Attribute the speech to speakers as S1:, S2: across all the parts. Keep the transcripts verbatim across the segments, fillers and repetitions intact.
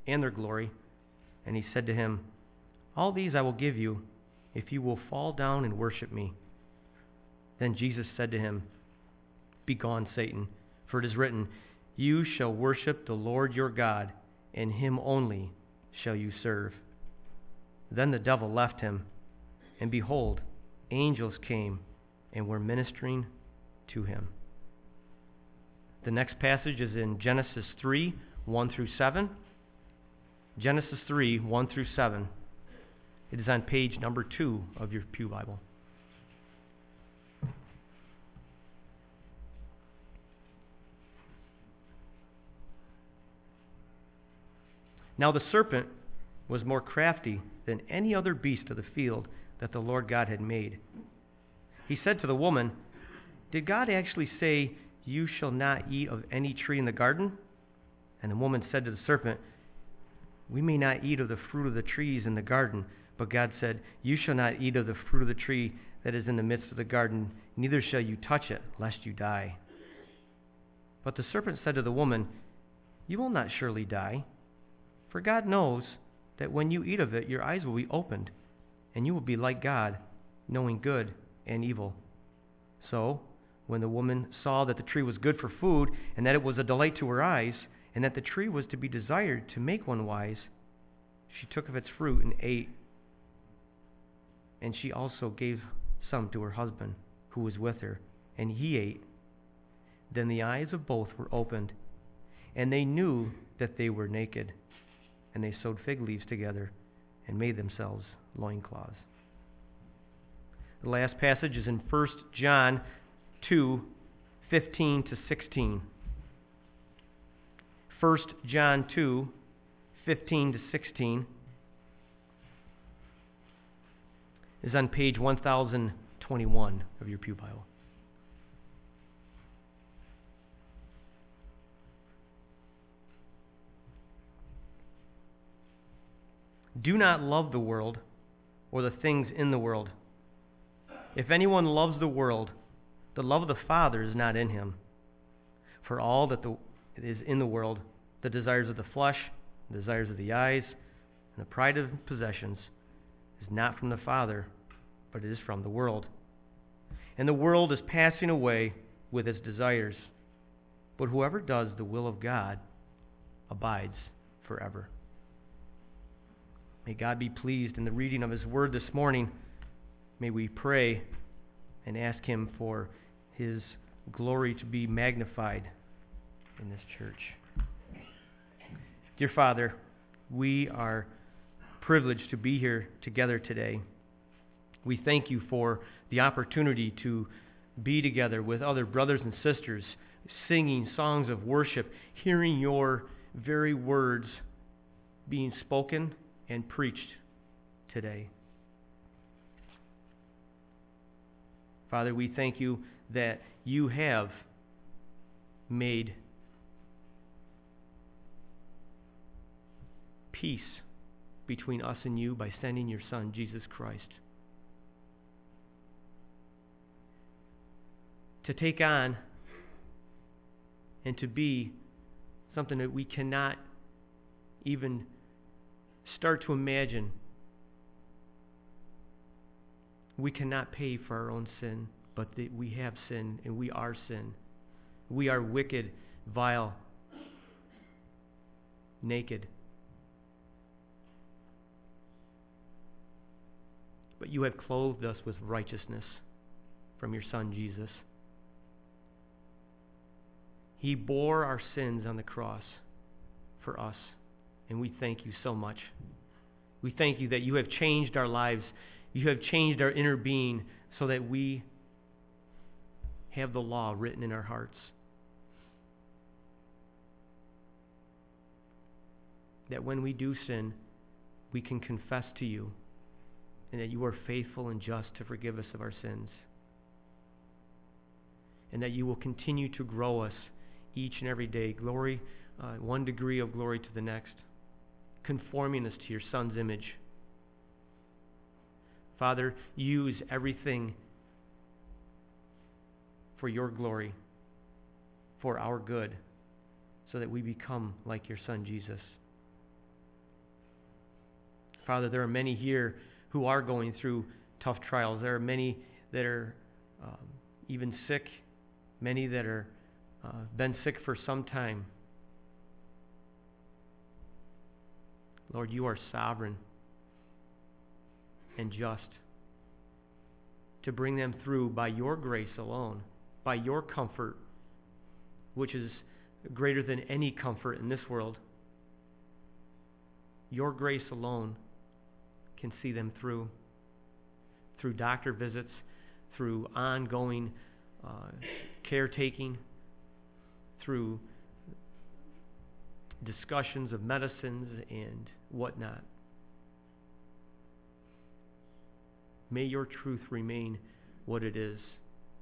S1: and their glory. And he said to him, "All these I will give you if you will fall down and worship me." Then Jesus said to him, "Begone, Satan, for it is written, 'You shall worship the Lord your God, and him only shall you serve.'" Then the devil left him, and behold, angels came and were ministering to him. The next passage is in Genesis three, one through seven. Genesis three, one through seven. It is on page number two of your Pew Bible. Now the serpent was more crafty than any other beast of the field that the Lord God had made. He said to the woman, "Did God actually say, 'You shall not eat of any tree in the garden'?" And the woman said to the serpent, "We may not eat of the fruit of the trees in the garden, but God said, 'You shall not eat of the fruit of the tree that is in the midst of the garden, neither shall you touch it, lest you die.' But the serpent said to the woman, 'You will not surely die, for God knows that when you eat of it, your eyes will be opened, and you will be like God, knowing good and evil.' So, when the woman saw that the tree was good for food, and that it was a delight to her eyes, and that the tree was to be desired to make one wise, she took of its fruit and ate. And she also gave some to her husband, who was with her, and he ate. Then the eyes of both were opened, and they knew that they were naked. And they sewed fig leaves together and made themselves loincloths." The last passage is in First John two, fifteen to sixteen. First John two, fifteen to sixteen is on page one thousand twenty-one of your Pew Bible. "Do not love the world or the things in the world. If anyone loves the world, the love of the Father is not in him. For all that the, is in the world, the desires of the flesh, the desires of the eyes, and the pride of possessions, is not from the Father, but it is from the world. And the world is passing away with its desires. But whoever does the will of God abides forever." May God be pleased in the reading of his word this morning. May we pray and ask him for his glory to be magnified in this church. Dear Father, we are privileged to be here together today. We thank you for the opportunity to be together with other brothers and sisters, singing songs of worship, hearing your very words being spoken and preached today. Father, we thank you that you have made peace between us and you by sending your Son, Jesus Christ, to take on and to be something that we cannot even start to imagine. We cannot pay for our own sin, but that we have sin and we are sin. We are wicked, vile, naked. But you have clothed us with righteousness from your Son, Jesus. He bore our sins on the cross for us, and we thank you so much. We thank you that you have changed our lives. You have changed our inner being so that we have the law written in our hearts. That when we do sin, we can confess to you, and that you are faithful and just to forgive us of our sins. And that you will continue to grow us each and every day, glory, uh, one degree of glory to the next, conforming us to your Son's image. Father, use everything for your glory, for our good, so that we become like your Son, Jesus. Father, there are many here who are going through tough trials. There are many that are um, even sick, many that are uh, been sick for some time. Lord, you are sovereign and just to bring them through by your grace alone, by your comfort, which is greater than any comfort in this world. Your grace alone can see them through, through doctor visits, through ongoing uh, caretaking, through discussions of medicines and whatnot. May your truth remain what it is,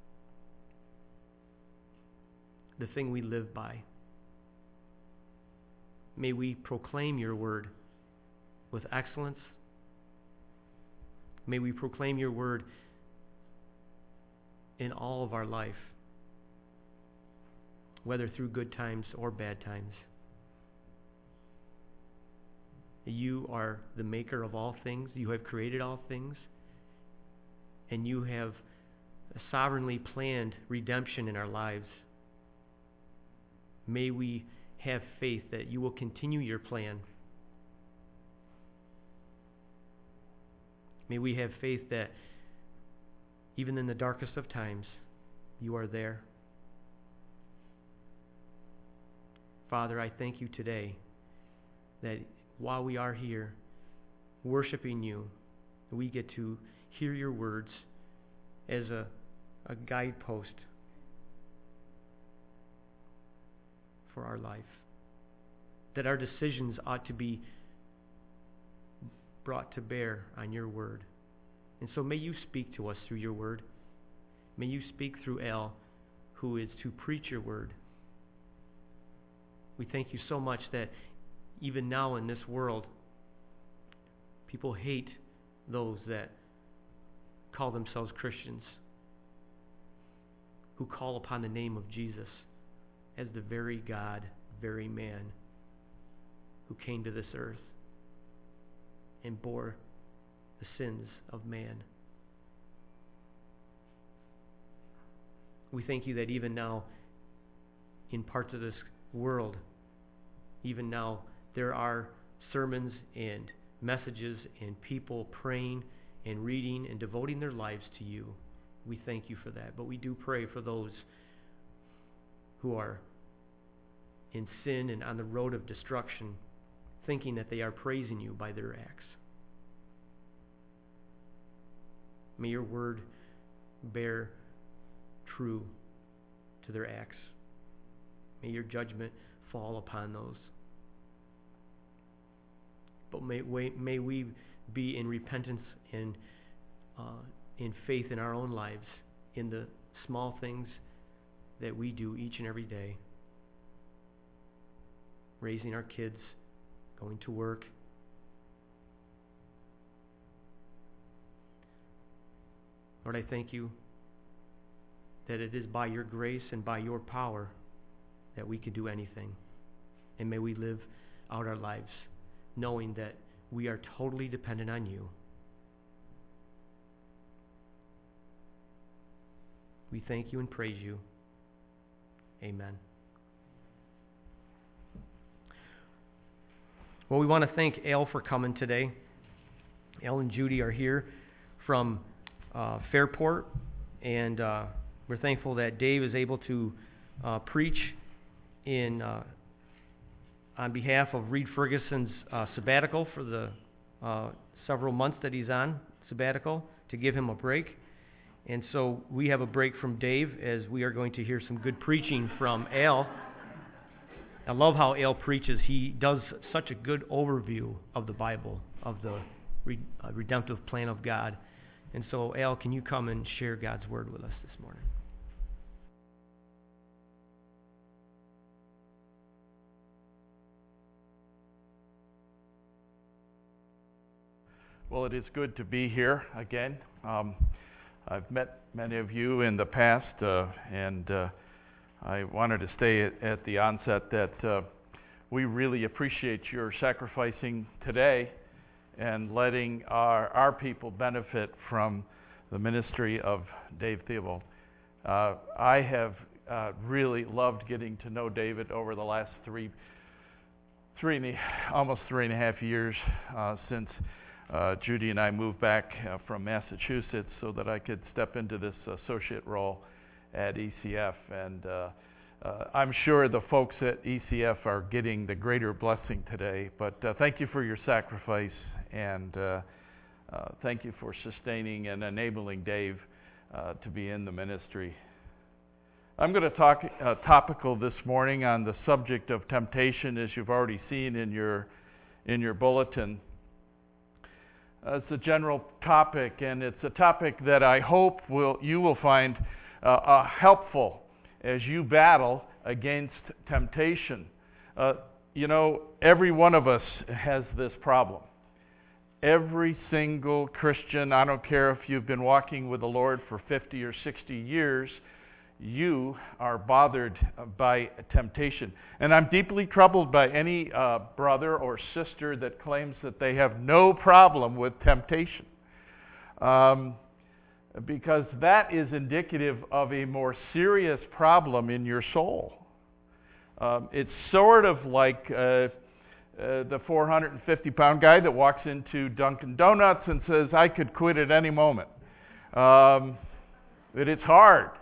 S1: the thing we live by. May we proclaim your word with excellence. May we proclaim your word in all of our life, whether through good times or bad times. You are the maker of all things. You have created all things. And you have sovereignly planned redemption in our lives. May we have faith that you will continue your plan. May we have faith that even in the darkest of times, you are there. Father, I thank you today that while we are here worshiping you, we get to hear your words as a, a guidepost for our life. That our decisions ought to be brought to bear on your word. And so may you speak to us through your word. May you speak through Al, who is to preach your word. We thank you so much that even now in this world, people hate those that call themselves Christians, who call upon the name of Jesus as the very God, very man who came to this earth and bore the sins of man. We thank you that even now, in parts of this world, even now, there are sermons and messages and people praying and reading and devoting their lives to you. We thank you for that. But we do pray for those who are in sin and on the road of destruction, thinking that they are praising you by their acts. May your word bear true to their acts. May your judgment fall upon those. But may, may we be in repentance and uh, in faith in our own lives, in the small things that we do each and every day. Raising our kids, going to work. Lord, I thank you that it is by your grace and by your power that we can do anything. And may we live out our lives knowing that we are totally dependent on you. We thank you and praise you. Amen. Well, we want to thank Al for coming today. Al and Judy are here from uh, Fairport, and uh, we're thankful that Dave is able to uh, preach in uh, on behalf of Reed Ferguson's uh, sabbatical for the uh, several months that he's on sabbatical, to give him a break. And so we have a break from Dave as we are going to hear some good preaching from Al. I love how Al preaches. He does such a good overview of the Bible, of the re- uh, redemptive plan of God. And so, Al, can you come and share God's word with us this morning?
S2: Well, it is good to be here again. Um, I've met many of you in the past, uh, and uh, I wanted to say at, at the onset that uh, we really appreciate your sacrificing today and letting our, our people benefit from the ministry of Dave Theobald. Uh, I have uh, really loved getting to know David over the last three, three and a, almost three and a half years uh, since uh, Judy and I moved back uh, from Massachusetts so that I could step into this associate role at E C F. And uh, uh, I'm sure the folks at E C F are getting the greater blessing today. But uh, thank you for your sacrifice, and uh, uh, thank you for sustaining and enabling Dave uh, to be in the ministry. I'm going to talk uh, topical this morning on the subject of temptation, as you've already seen in your in your bulletin. Uh, it's a general topic, and it's a topic that I hope will you will find uh, uh, helpful as you battle against temptation. Uh, you know, every one of us has this problem. Every single Christian, I don't care if you've been walking with the Lord for fifty or sixty years, you are bothered by temptation. And I'm deeply troubled by any uh, brother or sister that claims that they have no problem with temptation. Um, because that is indicative of a more serious problem in your soul. Um, it's sort of like uh, uh, the four hundred fifty pound guy that walks into Dunkin' Donuts and says, I could quit at any moment. Um, but it's hard.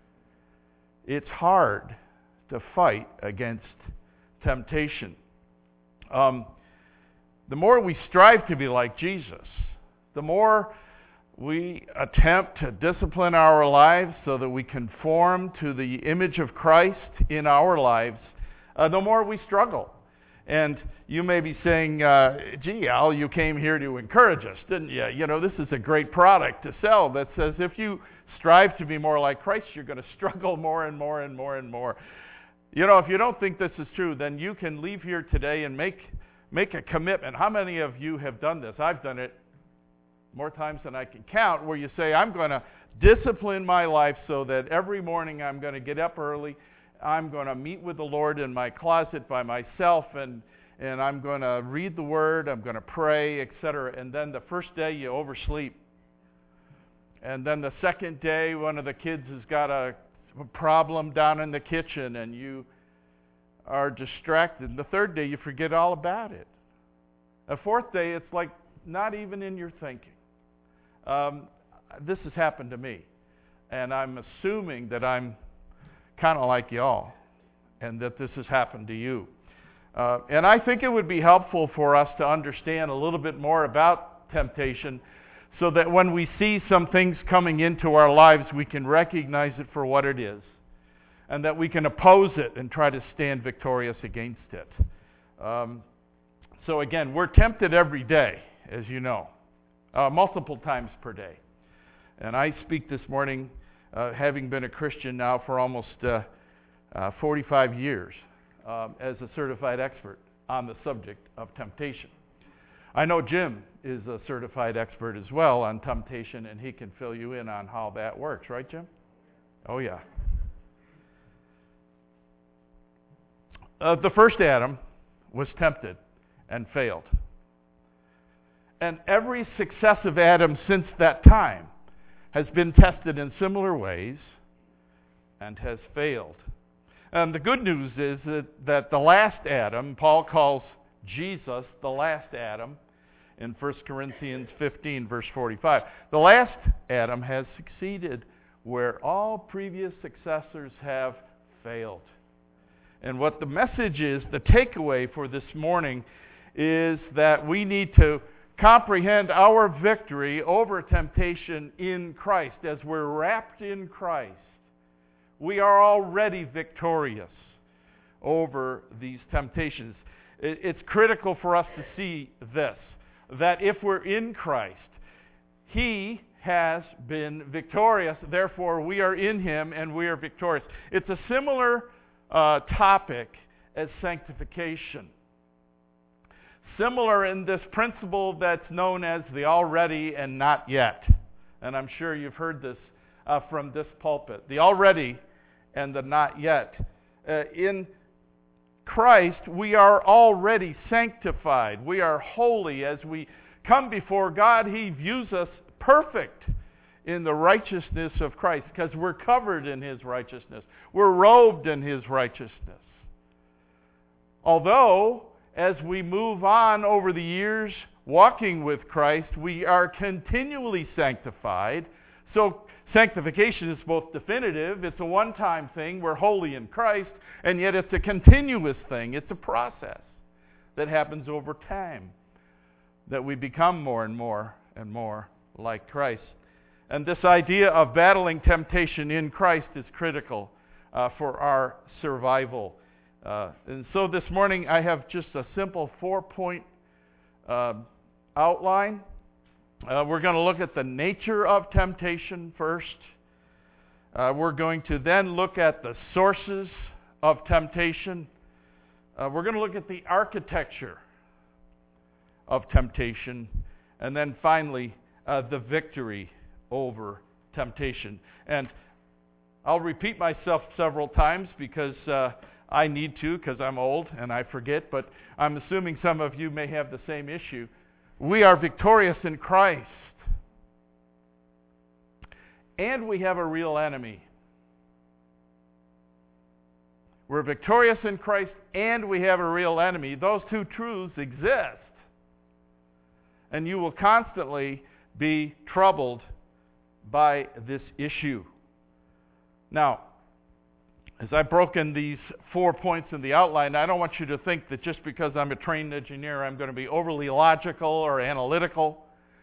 S2: It's hard to fight against temptation. Um, the more we strive to be like Jesus, the more we attempt to discipline our lives so that we conform to the image of Christ in our lives, uh, the more we struggle. And you may be saying, uh, gee, Al, you came here to encourage us, didn't you? You know, this is a great product to sell that says if you strive to be more like Christ, you're going to struggle more and more and more and more. You know, if you don't think this is true, then you can leave here today and make make a commitment. How many of you have done this? I've done it more times than I can count, where you say, I'm going to discipline my life so that every morning I'm going to get up early, I'm going to meet with the Lord in my closet by myself, and and I'm going to read the Word, I'm going to pray, et cetera. And then the first day you oversleep. And then the second day, one of the kids has got a problem down in the kitchen, and you are distracted. And the third day, you forget all about it. The fourth day, it's like not even in your thinking. Um, this has happened to me, and I'm assuming that I'm kind of like y'all, and that this has happened to you. Uh, and I think it would be helpful for us to understand a little bit more about temptation, so that when we see some things coming into our lives, we can recognize it for what it is, and that we can oppose it and try to stand victorious against it. Um, so again, we're tempted every day, as you know, uh, multiple times per day. And I speak this morning, uh, having been a Christian now for almost uh, uh, forty-five years, um, as a certified expert on the subject of temptation. I know Jim is a certified expert as well on temptation, and he can fill you in on how that works. Right, Jim? Oh, yeah. Uh, the first Adam was tempted and failed. And every successive Adam since that time has been tested in similar ways and has failed. And the good news is that, that the last Adam, Paul calls Jesus the last Adam, in First Corinthians fifteen, verse forty-five. The last Adam has succeeded where all previous successors have failed. And what the message is, the takeaway for this morning, is that we need to comprehend our victory over temptation in Christ. As we're wrapped in Christ, we are already victorious over these temptations. It's critical for us to see this, that if we're in Christ, He has been victorious, therefore we are in Him and we are victorious. It's a similar uh, topic as sanctification. Similar in this principle that's known as the already and not yet. And I'm sure you've heard this uh, from this pulpit. The already and the not yet. Uh, in Christ, we are already sanctified. We are holy. As we come before God, He views us perfect in the righteousness of Christ because we're covered in His righteousness. We're robed in His righteousness. Although, as we move on over the years walking with Christ, we are continually sanctified. So sanctification is both definitive, it's a one-time thing, we're holy in Christ, and yet it's a continuous thing. It's a process that happens over time, that we become more and more and more like Christ. And this idea of battling temptation in Christ is critical uh, for our survival. Uh, and so this morning I have just a simple four-point uh, outline. Uh, we're going to look at the nature of temptation first. Uh, we're going to then look at the sources of temptation. Uh, we're going to look at the architecture of temptation. And then finally, uh, the victory over temptation. And I'll repeat myself several times because uh, I need to, because I'm old and I forget, but I'm assuming some of you may have the same issue. We are victorious in Christ. And we have a real enemy. We're victorious in Christ and we have a real enemy. Those two truths exist. And you will constantly be troubled by this issue. Now, as I've broken these four points in the outline, I don't want you to think that just because I'm a trained engineer, I'm going to be overly logical or analytical.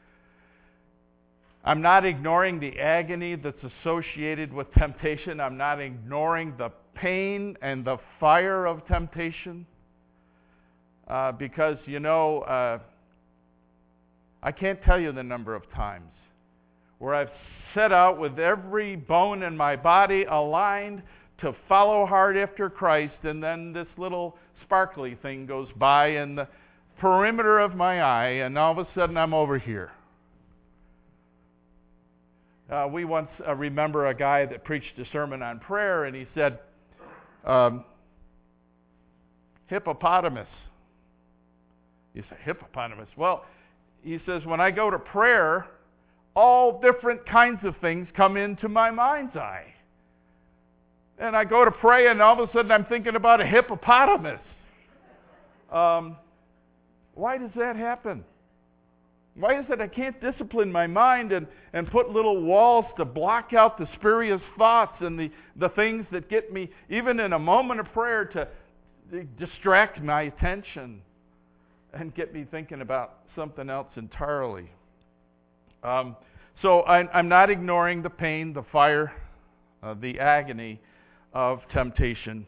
S2: I'm not ignoring the agony that's associated with temptation. I'm not ignoring the pain and the fire of temptation. Uh, because, you know, uh, I can't tell you the number of times where I've set out with every bone in my body aligned to follow hard after Christ, and then this little sparkly thing goes by in the perimeter of my eye, and all of a sudden I'm over here. Uh, we once uh, remember a guy that preached a sermon on prayer, and he said, um, hippopotamus. You say, hippopotamus? Well, he says, when I go to prayer, all different kinds of things come into my mind's eye. And I go to pray, and all of a sudden I'm thinking about a hippopotamus. Um, why does that happen? Why is it I can't discipline my mind and, and put little walls to block out the spurious thoughts and the, the things that get me, even in a moment of prayer, to distract my attention and get me thinking about something else entirely? Um, so I, I'm not ignoring the pain, the fire, uh, the agony of temptation.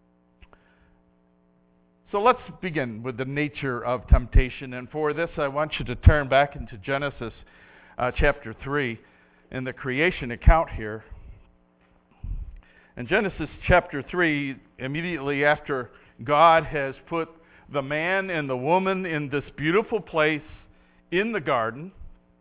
S2: So let's begin with the nature of temptation. And for this, I want you to turn back into Genesis uh, chapter three in the creation account here. In Genesis chapter three, immediately after God has put the man and the woman in this beautiful place in the garden,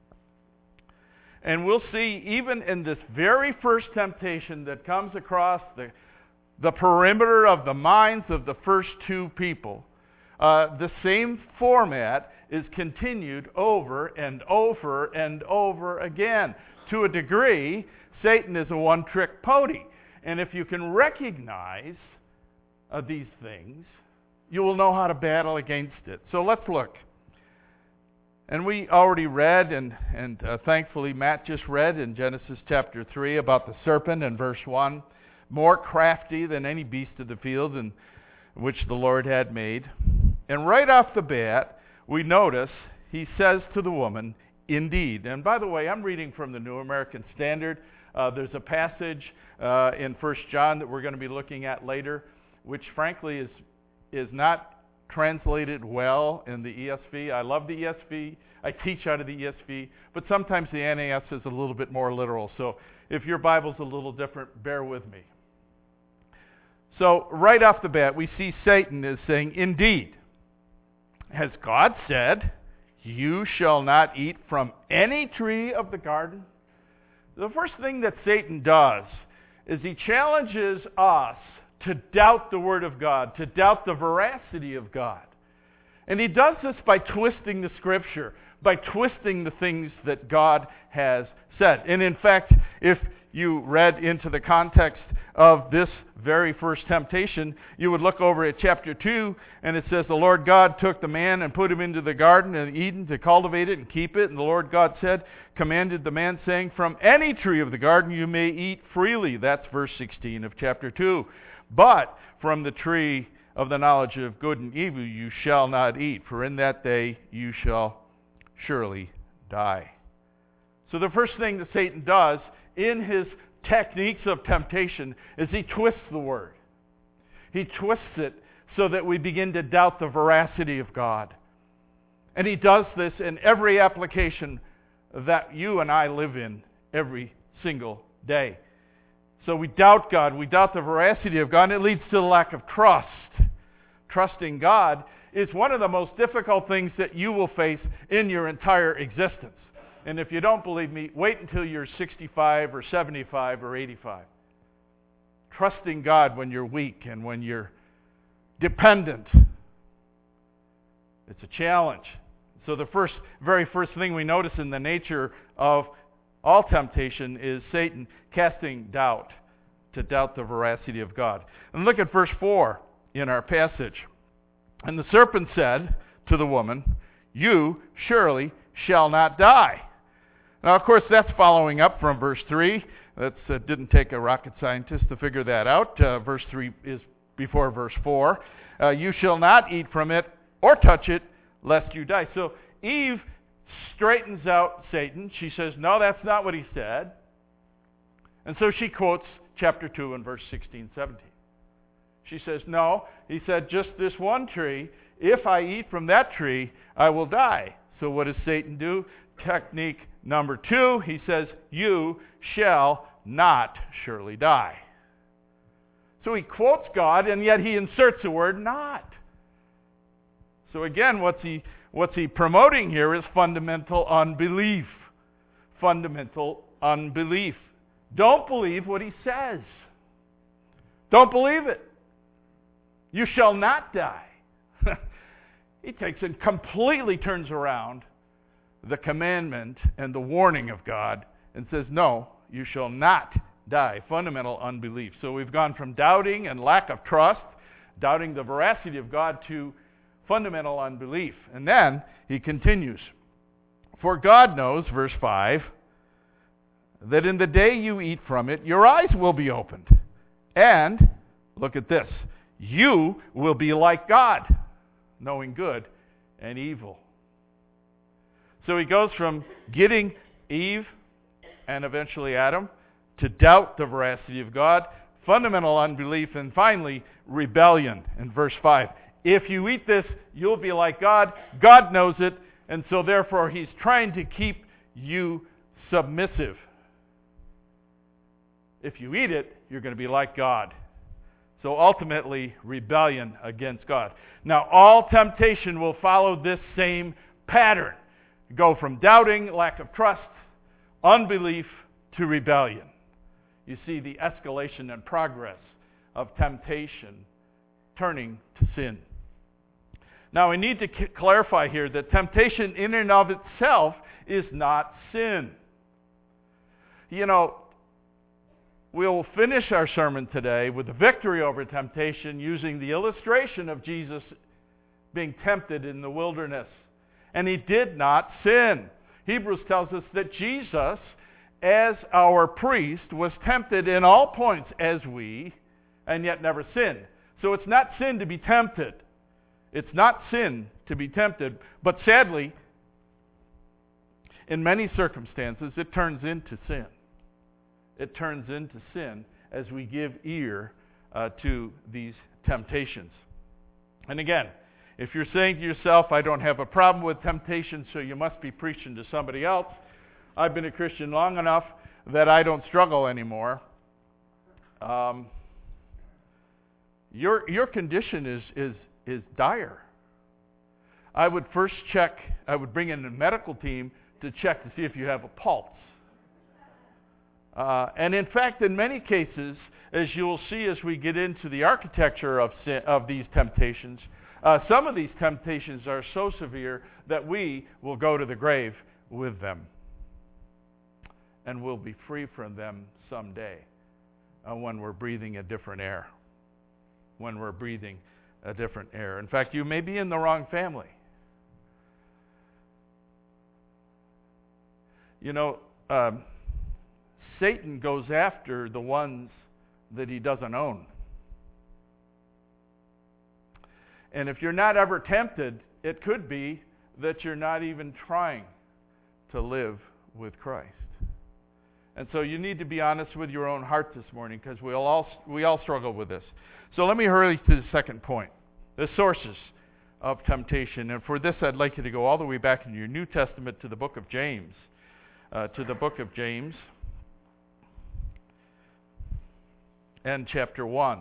S2: and we'll see even in this very first temptation that comes across the, the perimeter of the minds of the first two people, uh, the same format is continued over and over and over again. To a degree, Satan is a one-trick pony. And if you can recognize uh, these things, you will know how to battle against it. So let's look. And we already read, and, and uh, thankfully Matt just read in Genesis chapter three about the serpent in verse one, more crafty than any beast of the field in which the Lord had made. And right off the bat, we notice he says to the woman, indeed. And by the way, I'm reading from the New American Standard. Uh, there's a passage uh, in First John that we're going to be looking at later, which frankly is is not translated well in the E S V. I love the E S V. I teach out of the E S V, but sometimes the N A S is a little bit more literal. So if your Bible's a little different, bear with me. So right off the bat, we see Satan is saying, indeed, has God said, you shall not eat from any tree of the garden? The first thing that Satan does is he challenges us to doubt the Word of God, to doubt the veracity of God. And he does this by twisting the Scripture, by twisting the things that God has said. And in fact, if you read into the context of this very first temptation, you would look over at chapter two, and it says, the Lord God took the man and put him into the garden of Eden to cultivate it and keep it. And the Lord God said, commanded the man, saying, from any tree of the garden you may eat freely. That's verse sixteen of chapter two. But from the tree of the knowledge of good and evil you shall not eat, for in that day you shall surely die. So the first thing that Satan does in his techniques of temptation is he twists the Word. He twists it so that we begin to doubt the veracity of God. And he does this in every application that you and I live in every single day. So we doubt God, we doubt the veracity of God, and it leads to the lack of trust. Trusting God is one of the most difficult things that you will face in your entire existence. And if you don't believe me, wait until you're sixty-five or seventy-five or eighty-five. Trusting God when you're weak and when you're dependent. It's a challenge. So the first, very first thing we notice in the nature of all temptation is Satan casting doubt, to doubt the veracity of God. And look at verse four in our passage. And the serpent said to the woman, you surely shall not die. Now, of course, that's following up from verse three. That uh, didn't take a rocket scientist to figure that out. Uh, verse three is before verse four. Uh, you shall not eat from it or touch it, lest you die. So Eve straightens out Satan. She says, no, that's not what he said. And so she quotes chapter two and verse sixteen, seventeen. She says, no, he said just this one tree. If I eat from that tree, I will die. So what does Satan do? Technique number two, he says, you shall not surely die. So he quotes God, and yet he inserts the word not. So again, what's he, what's he promoting here is fundamental unbelief. Fundamental unbelief. Don't believe what he says. Don't believe it. You shall not die. He takes and completely turns around the commandment and the warning of God and says, no, you shall not die. Fundamental unbelief. So we've gone from doubting and lack of trust, doubting the veracity of God, to fundamental unbelief. And then he continues, for God knows, verse five, that in the day you eat from it, your eyes will be opened. And, look at this, you will be like God, knowing good and evil. So he goes from getting Eve and eventually Adam to doubt the veracity of God, fundamental unbelief, and finally rebellion in verse five. If you eat this, you'll be like God. God knows it, and so therefore he's trying to keep you submissive. If you eat it, you're going to be like God. So ultimately, rebellion against God. Now, all temptation will follow this same pattern. Go from doubting, lack of trust, unbelief, to rebellion. You see the escalation and progress of temptation turning to sin. Now, we need to c- clarify here that temptation in and of itself is not sin. You know, we'll finish our sermon today with the victory over temptation using the illustration of Jesus being tempted in the wilderness. And he did not sin. Hebrews tells us that Jesus, as our priest, was tempted in all points as we, and yet never sinned. So it's not sin to be tempted. It's not sin to be tempted. But sadly, in many circumstances, it turns into sin. It turns into sin as we give ear uh, to these temptations. And again, if you're saying to yourself, I don't have a problem with temptation, so you must be preaching to somebody else, I've been a Christian long enough that I don't struggle anymore. Um, your your condition is is is dire. I would first check, I would bring in a medical team to check to see if you have a pulse. Uh, and in fact, in many cases, as you'll see as we get into the architecture of sin, of these temptations, uh, some of these temptations are so severe that we will go to the grave with them. And we'll be free from them someday uh, when we're breathing a different air. When we're breathing a different air. In fact, you may be in the wrong family. You know, um, Satan goes after the ones that he doesn't own. And if you're not ever tempted, it could be that you're not even trying to live with Christ. And so you need to be honest with your own heart this morning, because we all we all struggle with this. So let me hurry to the second point, the sources of temptation. And for this, I'd like you to go all the way back in your New Testament to the book of James. Uh, to the book of James and chapter one.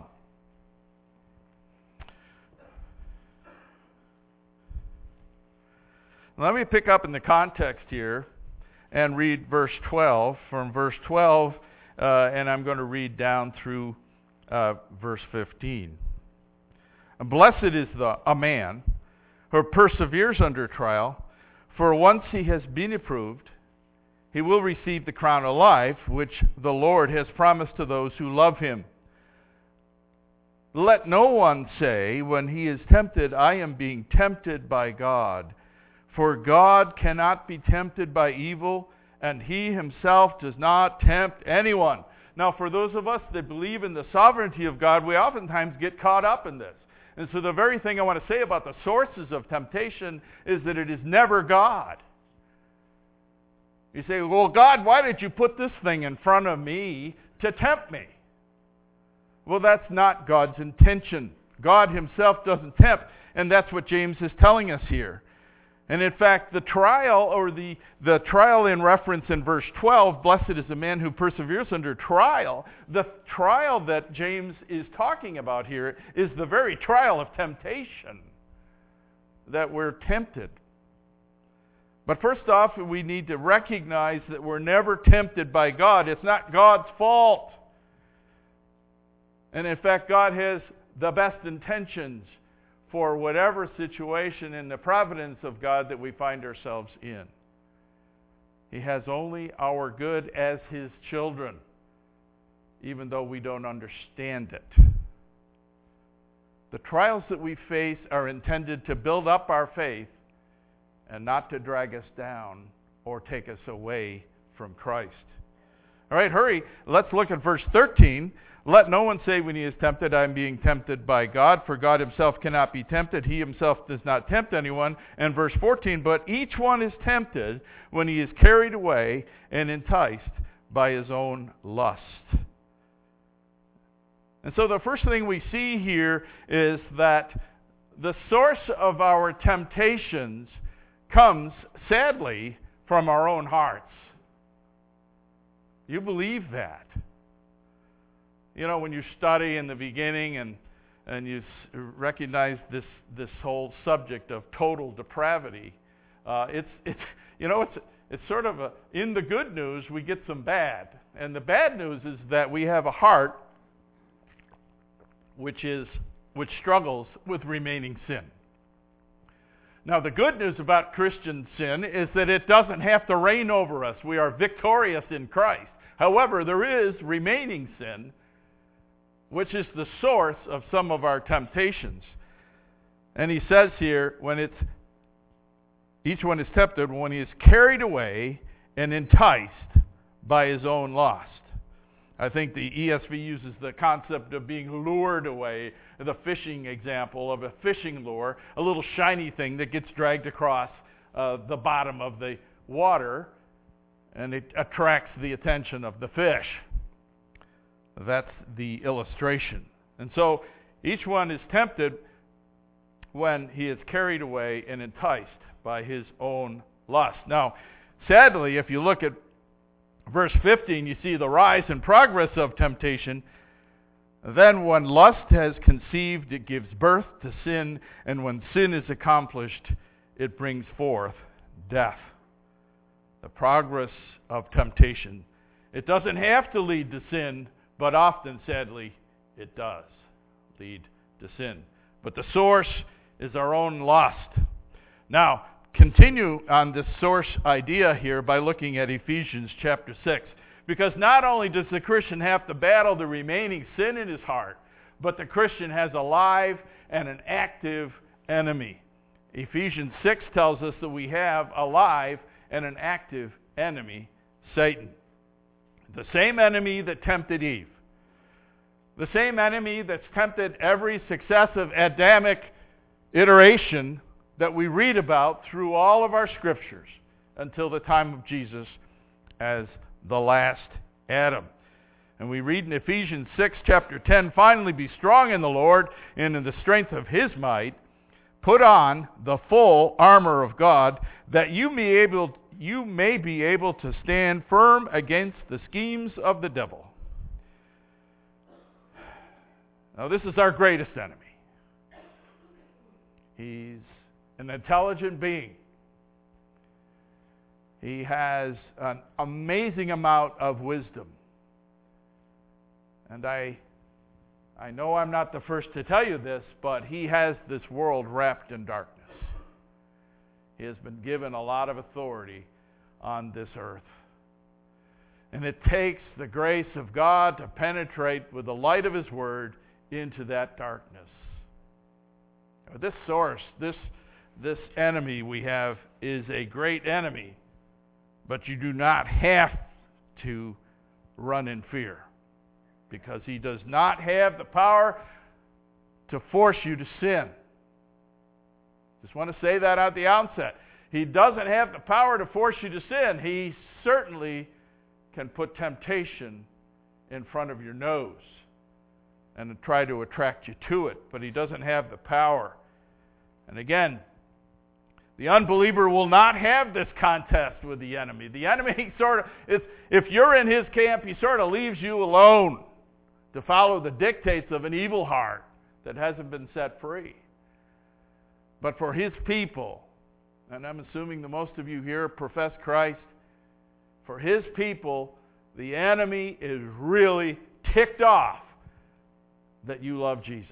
S2: Let me pick up in the context here and read verse twelve, from verse twelve, uh, and I'm going to read down through uh, verse fifteen. And blessed is the a man who perseveres under trial, for once he has been approved, he will receive the crown of life, which the Lord has promised to those who love him. Let no one say, when he is tempted, I am being tempted by God. For God cannot be tempted by evil, and he himself does not tempt anyone. Now, for those of us that believe in the sovereignty of God, we oftentimes get caught up in this. And so the very thing I want to say about the sources of temptation is that it is never God. You say, well, God, why did you put this thing in front of me to tempt me? Well, that's not God's intention. God himself doesn't tempt, and that's what James is telling us here. And in fact, the trial, or the, the trial in reference in verse twelve, blessed is the man who perseveres under trial. The trial that James is talking about here is the very trial of temptation, that we're tempted. But first off, we need to recognize that we're never tempted by God. It's not God's fault. And in fact, God has the best intentions for whatever situation in the providence of God that we find ourselves in. He has only our good as his children, even though we don't understand it. The trials that we face are intended to build up our faith and not to drag us down or take us away from Christ. All right, hurry. Let's look at verse thirteen. Let no one say when he is tempted, I am being tempted by God, for God himself cannot be tempted. He himself does not tempt anyone. And verse fourteen, but each one is tempted when he is carried away and enticed by his own lust. And so the first thing we see here is that the source of our temptations comes, sadly, from our own hearts. You believe that. You know, when you study in the beginning and and you recognize this this whole subject of total depravity, uh, it's it's you know it's it's sort of a, in the good news we get some bad, and the bad news is that we have a heart which is which struggles with remaining sin. Now, the good news about Christian sin is that it doesn't have to reign over us. We are victorious in Christ. However, there is remaining sin, which is the source of some of our temptations. And he says here, when it's each one is tempted when he is carried away and enticed by his own lust. I think the E S V uses the concept of being lured away, the fishing example of a fishing lure, a little shiny thing that gets dragged across uh, the bottom of the water, and it attracts the attention of the fish. That's the illustration. And so each one is tempted when he is carried away and enticed by his own lust. Now, sadly, if you look at verse fifteen, you see the rise and progress of temptation. Then when lust has conceived, it gives birth to sin, and when sin is accomplished, it brings forth death. The progress of temptation. It doesn't have to lead to sin, but often, sadly, it does lead to sin. But the source is our own lust. Now, continue on this source idea here by looking at Ephesians chapter six. Because not only does the Christian have to battle the remaining sin in his heart, but the Christian has a live and an active enemy. Ephesians six tells us that we have a live and an active enemy, Satan. The same enemy that tempted Eve. The same enemy that's tempted every successive Adamic iteration that we read about through all of our scriptures until the time of Jesus as the last Adam. And we read in Ephesians six, chapter ten, finally be strong in the Lord and in the strength of his might. Put on the full armor of God, that you may, able, you may be able to stand firm against the schemes of the devil. Now, this is our greatest enemy. He's an intelligent being. He has an amazing amount of wisdom. And I, I know I'm not the first to tell you this, but he has this world wrapped in darkness. He has been given a lot of authority on this earth. And it takes the grace of God to penetrate with the light of his word into that darkness. This source, this, this enemy we have is a great enemy, but you do not have to run in fear, because he does not have the power to force you to sin. Just want to say that at the outset. He doesn't have the power to force you to sin. He certainly can put temptation in front of your nose and try to attract you to it, but he doesn't have the power. And again, the unbeliever will not have this contest with the enemy. The enemy sort of, if, if you're in his camp, he sort of leaves you alone to follow the dictates of an evil heart that hasn't been set free. But for his people, and I'm assuming that most of you here profess Christ, for his people, the enemy is really ticked off that you love Jesus.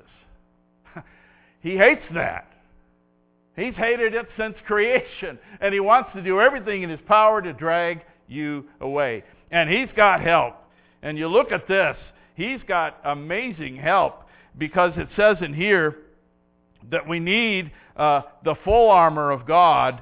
S2: He hates that. He's hated it since creation, and he wants to do everything in his power to drag you away. And he's got help. And you look at this, he's got amazing help, because it says in here that we need uh, the full armor of God.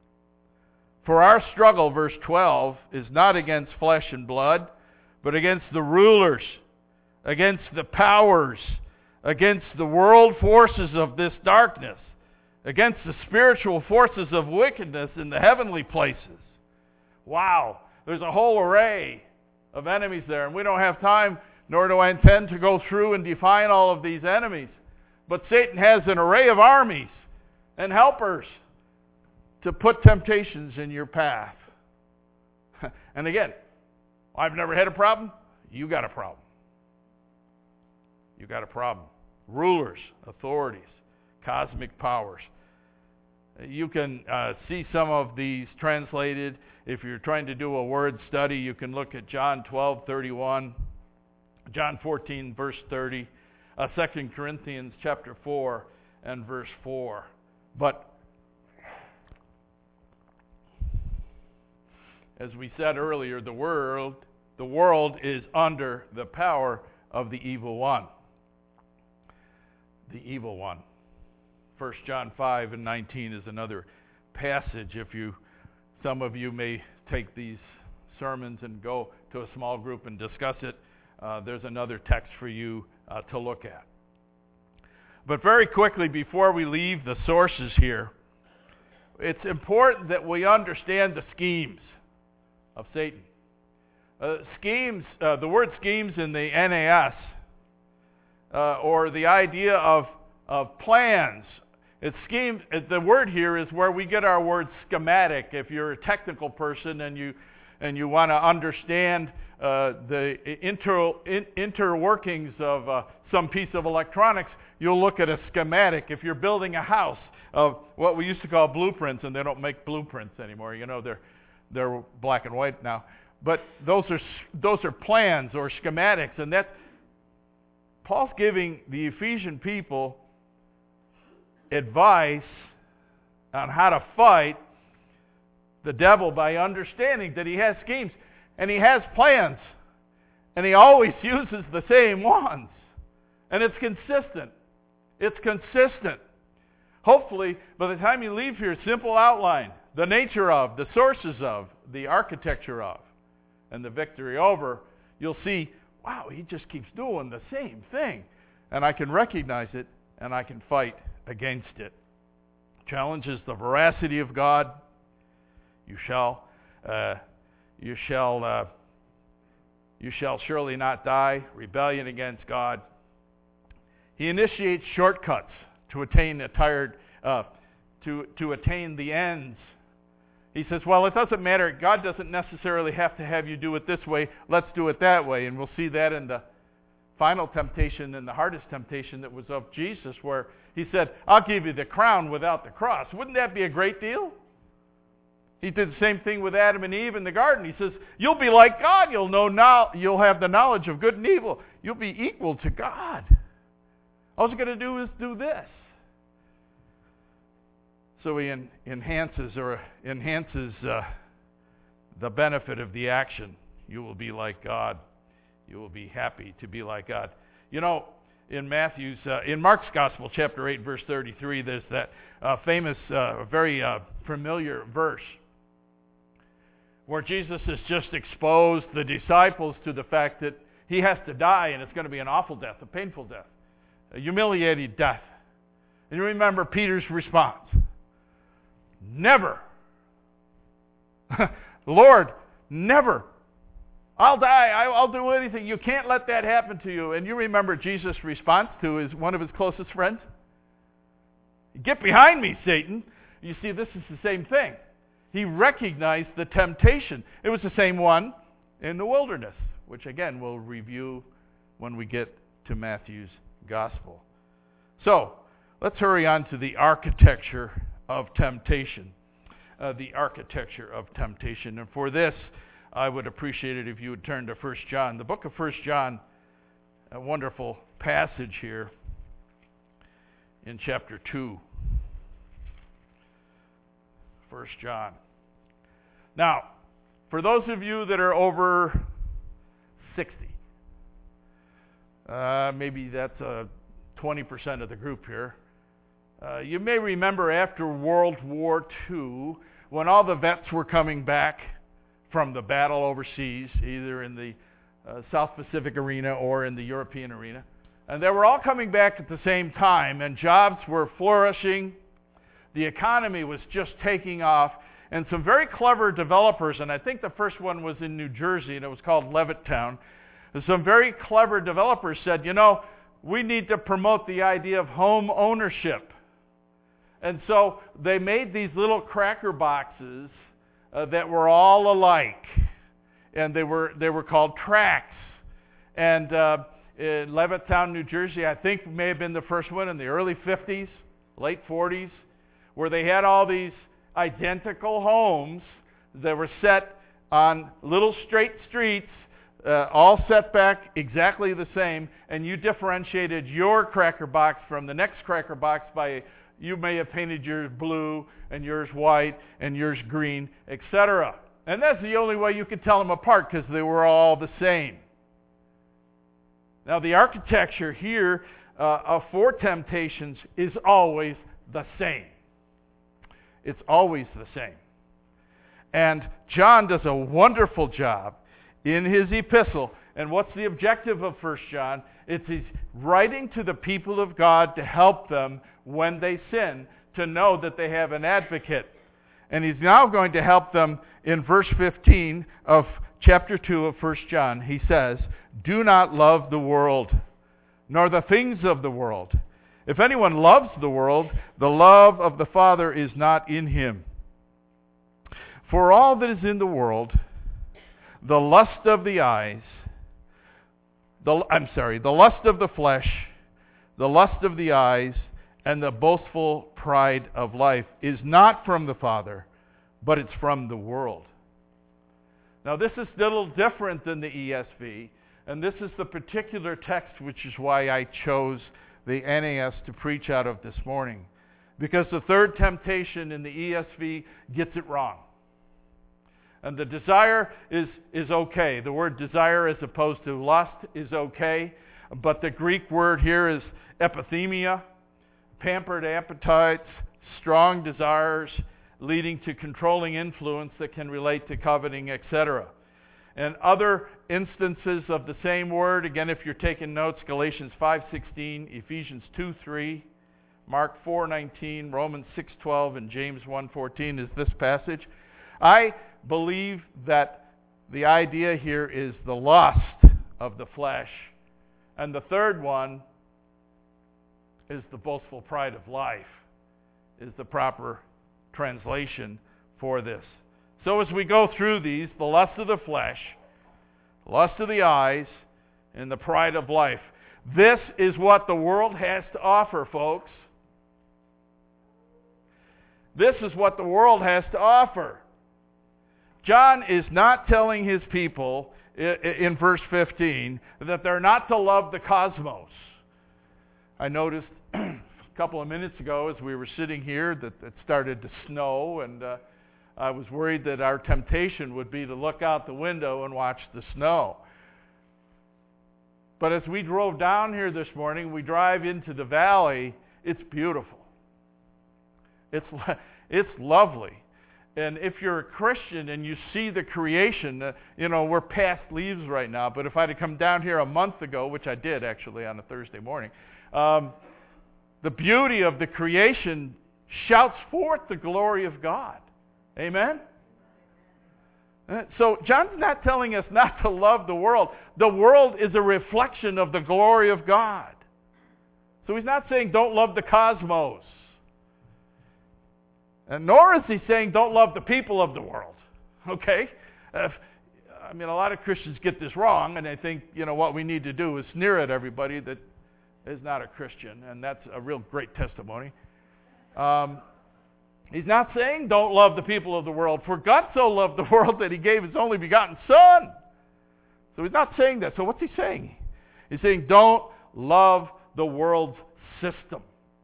S2: For our struggle, verse twelve, is not against flesh and blood, but against the rulers, against the powers, against the world forces of this darkness, against the spiritual forces of wickedness in the heavenly places. Wow, there's a whole array of enemies there, and we don't have time, nor do I intend to go through and define all of these enemies. But Satan has an array of armies and helpers to put temptations in your path. And again, I've never had a problem. You got a problem. You got a problem. Rulers, authorities, cosmic powers. You can uh, see some of these translated. If you're trying to do a word study, you can look at John twelve thirty-one, John fourteen verse thirty, uh, Second Corinthians chapter four and verse four. But as we said earlier, the world, the world is under the power of the evil one. The evil one. First John five and nineteen is another passage. If you, some of you may take these sermons and go to a small group and discuss it. Uh, there's another text for you uh, to look at. But very quickly, before we leave the sources here, it's important that we understand the schemes of Satan. Uh, schemes, uh, the word schemes in the N A S, uh, or the idea of, of plans. It's scheme. The word here is where we get our word schematic. If you're a technical person and you and you want to understand uh, the inter, in, interworkings of uh, some piece of electronics, you'll look at a schematic. If you're building a house, of what we used to call blueprints, and they don't make blueprints anymore. You know, they're they're black and white now. but those are those are plans or schematics, and that's Paul's giving the Ephesian people advice on how to fight the devil by understanding that he has schemes and he has plans, and he always uses the same ones, and it's consistent. It's consistent. Hopefully, by the time you leave here, simple outline, the nature of, the sources of, the architecture of, and the victory over, you'll see, wow, he just keeps doing the same thing. And I can recognize it, and I can fight against it. Challenges the veracity of God. You shall, uh, you shall, uh, you shall surely not die. Rebellion against God. He initiates shortcuts to attain a tired, uh, to to attain the ends. He says, well, it doesn't matter. God doesn't necessarily have to have you do it this way. Let's do it that way. And we'll see that in the final temptation and the hardest temptation that was of Jesus, where he said, I'll give you the crown without the cross. Wouldn't that be a great deal? He did the same thing with Adam and Eve in the garden. He says, you'll be like God. You'll know now. You'll have the knowledge of good and evil. You'll be equal to God. All you're going to do is do this. So he en- enhances or enhances uh, the benefit of the action. You will be like God. You will be happy to be like God. You know, in Matthew's, uh, in Mark's Gospel, chapter eight, verse thirty-three, there's that uh, famous, uh, very uh, familiar verse where Jesus has just exposed the disciples to the fact that he has to die, and it's going to be an awful death, a painful death, a humiliating death. And you remember Peter's response. Never. Lord, never. I'll die. I'll do anything. You can't let that happen to you. And you remember Jesus' response to his, one of his closest friends? Get behind me, Satan. You see, this is the same thing. He recognized the temptation. It was the same one in the wilderness, which again we'll review when we get to Matthew's Gospel. So, let's hurry on to the architecture of temptation. Uh, the architecture of temptation. And for this, I would appreciate it if you would turn to First John. The book of First John, a wonderful passage here in chapter two. First John. Now, for those of you that are over sixty, uh, maybe that's uh, twenty percent of the group here, uh, you may remember after World War Two, when all the vets were coming back from the battle overseas, either in the uh, South Pacific arena or in the European arena, and they were all coming back at the same time, and jobs were flourishing. The economy was just taking off, and some very clever developers, and I think the first one was in New Jersey, and it was called Levittown. Some very clever developers said, you know, we need to promote the idea of home ownership. And so they made these little cracker boxes uh, that were all alike, and they were they were called tracts. And uh, in Levittown, New Jersey, I think may have been the first one in the early fifties, late forties, where they had all these identical homes that were set on little straight streets, uh, all set back exactly the same, and you differentiated your cracker box from the next cracker box by, you may have painted yours blue, and yours white, and yours green, et cetera. And that's the only way you could tell them apart, because they were all the same. Now, the architecture here uh, of four temptations is always the same. It's always the same. And John does a wonderful job in his epistle. And what's the objective of First John? It's he's writing to the people of God to help them when they sin, to know that they have an advocate. And he's now going to help them in verse fifteen of chapter two of First John. He says, do not love the world, nor the things of the world. If anyone loves the world, the love of the Father is not in him. For all that is in the world, the lust of the eyes, the, I'm sorry, the lust of the flesh, the lust of the eyes, and the boastful pride of life is not from the Father, but it's from the world. Now, this is a little different than the E S V, and this is the particular text which is why I chose the N A S to preach out of this morning. Because the third temptation in the E S V gets it wrong. And the desire is, is okay. The word desire as opposed to lust is okay. But the Greek word here is epithemia, pampered appetites, strong desires, leading to controlling influence that can relate to coveting, et cetera. And other instances of the same word, again, if you're taking notes, Galatians five sixteen, Ephesians two three, Mark four nineteen, Romans six twelve, and James one fourteen is this passage. I believe that the idea here is the lust of the flesh. And the third one is the boastful pride of life, is the proper translation for this. So as we go through these, the lust of the flesh, lust of the eyes, and the pride of life. This is what the world has to offer, folks. This is what the world has to offer. John is not telling his people in verse fifteen that they're not to love the cosmos. I noticed a couple of minutes ago as we were sitting here that it started to snow, and uh, I was worried that our temptation would be to look out the window and watch the snow. But as we drove down here this morning, we drive into the valley. It's beautiful. It's it's lovely. And if you're a Christian and you see the creation, uh, you know, we're past leaves right now, but if I'd have come down here a month ago, which I did actually on a Thursday morning, um, the beauty of the creation shouts forth the glory of God. Amen? Uh, so John's not telling us not to love the world. The world is a reflection of the glory of God. So he's not saying don't love the cosmos. And nor is he saying don't love the people of the world. Okay? Uh, I mean, a lot of Christians get this wrong, and they think, you know, what we need to do is sneer at everybody that is not a Christian, and that's a real great testimony. Um, he's not saying don't love the people of the world, for God so loved the world that he gave his only begotten Son. So he's not saying that. So what's he saying? He's saying don't love the world's system.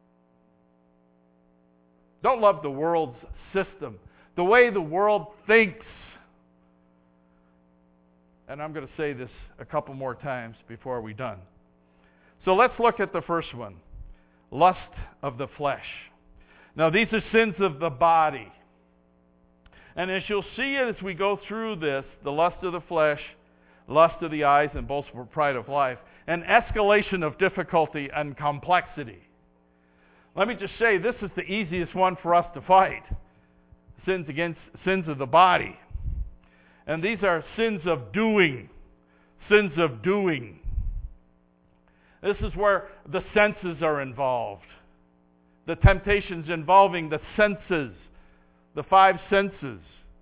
S2: Don't love the world's system, the way the world thinks. And I'm going to say this a couple more times before we're done. So let's look at the first one, lust of the flesh. Now these are sins of the body. And as you'll see as we go through this, the lust of the flesh, lust of the eyes, and boastful pride of life, an escalation of difficulty and complexity. Let me just say, this is the easiest one for us to fight. Sins against sins of the body. And these are sins of doing. Sins of doing. This is where the senses are involved. The temptations involving the senses. The five senses.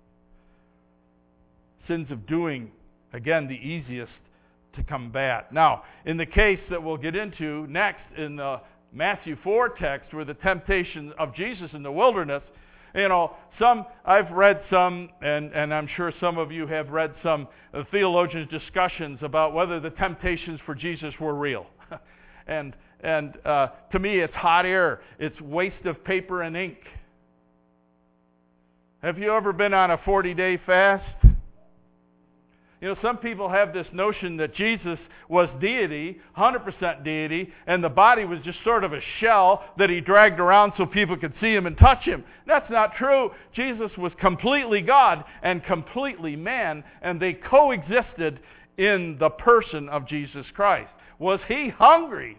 S2: Sins of doing, again, the easiest to combat. Now, in the case that we'll get into next in the Matthew four text, where the temptation of Jesus in the wilderness, you know, some, I've read some, and, and I'm sure some of you have read some uh, theologians' discussions about whether the temptations for Jesus were real. and and uh, to me, it's hot air. It's waste of paper and ink. Have you ever been on a forty-day fast? You know, some people have this notion that Jesus was deity, one hundred percent deity, and the body was just sort of a shell that he dragged around so people could see him and touch him. That's not true. Jesus was completely God and completely man, and they coexisted in the person of Jesus Christ. Was he hungry?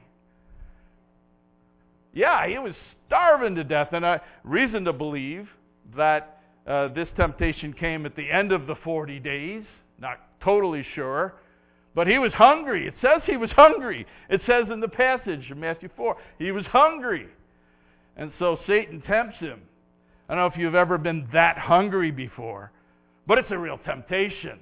S2: Yeah, he was starving to death, and I reason to believe that uh, this temptation came at the end of the forty days. Not totally sure, but he was hungry. It says he was hungry. It says in the passage in Matthew four, he was hungry. And so Satan tempts him. I don't know if you've ever been that hungry before, but it's a real temptation.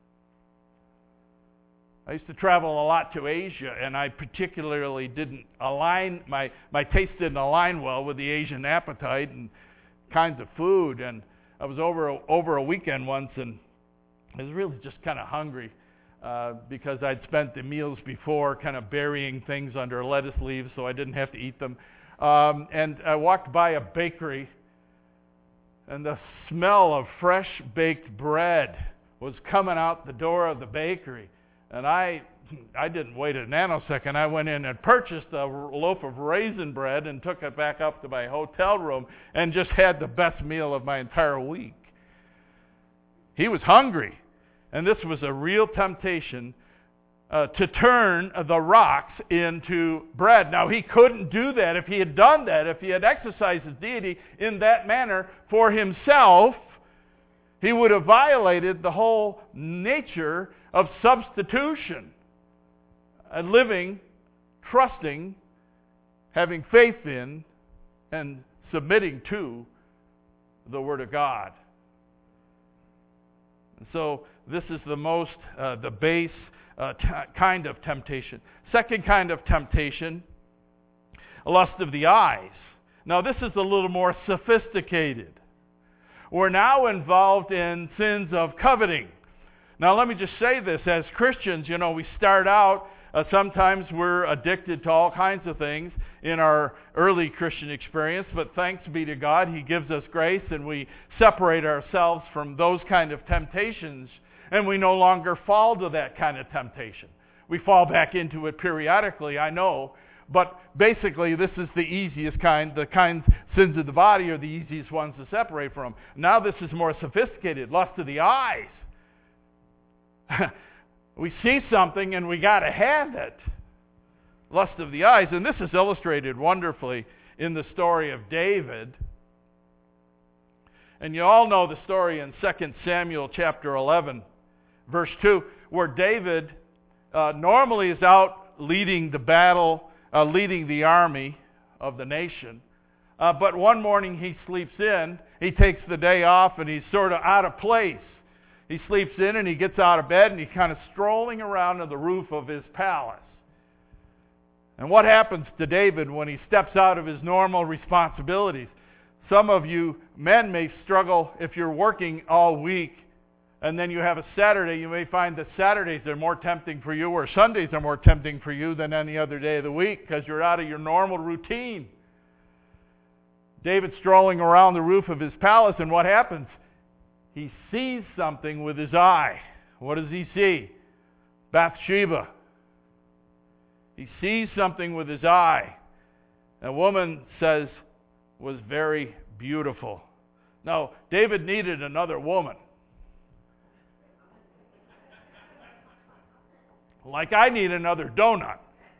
S2: I used to travel a lot to Asia, and I particularly didn't align, my, my taste didn't align well with the Asian appetite and kinds of food. And I was over, over a weekend once, and I was really just kind of hungry uh, because I'd spent the meals before kind of burying things under lettuce leaves so I didn't have to eat them. Um, and I walked by a bakery, and the smell of fresh baked bread was coming out the door of the bakery. And I I didn't wait a nanosecond. I went in and purchased a loaf of raisin bread and took it back up to my hotel room and just had the best meal of my entire week. He was hungry, and this was a real temptation uh, to turn the rocks into bread. Now, he couldn't do that. If he had done that, if he had exercised his deity in that manner for himself, he would have violated the whole nature of substitution. And living, trusting, having faith in, and submitting to the Word of God. And so this is the most, uh, the base uh, t- kind of temptation. Second kind of temptation, lust of the eyes. Now this is a little more sophisticated. We're now involved in sins of coveting. Now let me just say this, as Christians, you know, we start out Uh, sometimes we're addicted to all kinds of things in our early Christian experience, but thanks be to God, He gives us grace, and we separate ourselves from those kind of temptations, and we no longer fall to that kind of temptation. We fall back into it periodically, I know, but basically this is the easiest kind. The kind sins of the body are the easiest ones to separate from. Now this is more sophisticated, lust of the eyes. We see something and we got to have it. Lust of the eyes. And this is illustrated wonderfully in the story of David. And you all know the story in Second Samuel chapter eleven, verse two, where David uh, normally is out leading the battle, uh, leading the army of the nation. Uh, but one morning he sleeps in, he takes the day off, and he's sort of out of place. He sleeps in and he gets out of bed and he's kind of strolling around on the roof of his palace. And what happens to David when he steps out of his normal responsibilities? Some of you men may struggle if you're working all week and then you have a Saturday. You may find that Saturdays are more tempting for you, or Sundays are more tempting for you than any other day of the week because you're out of your normal routine. David's strolling around the roof of his palace, and what happens? He sees something with his eye. What does he see? Bathsheba. He sees something with his eye. A woman says was very beautiful. Now, David needed another woman. Like I need another donut.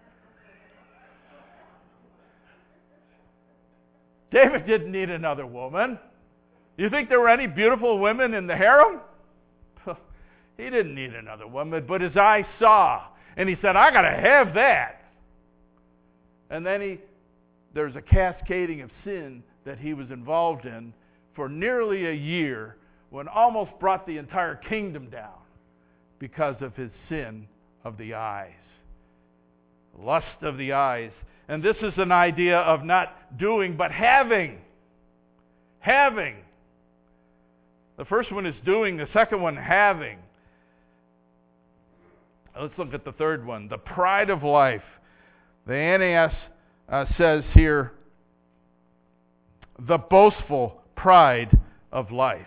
S2: David didn't need another woman. You think there were any beautiful women in the harem? He didn't need another woman, but his eye saw, and he said, I got to have that. And then he, there's a cascading of sin that he was involved in for nearly a year, when almost brought the entire kingdom down because of his sin of the eyes. Lust of the eyes. And this is an idea of not doing, but having. Having. The first one is doing, the second one having. Let's look at the third one, the pride of life. The N A S uh, says here, the boastful pride of life.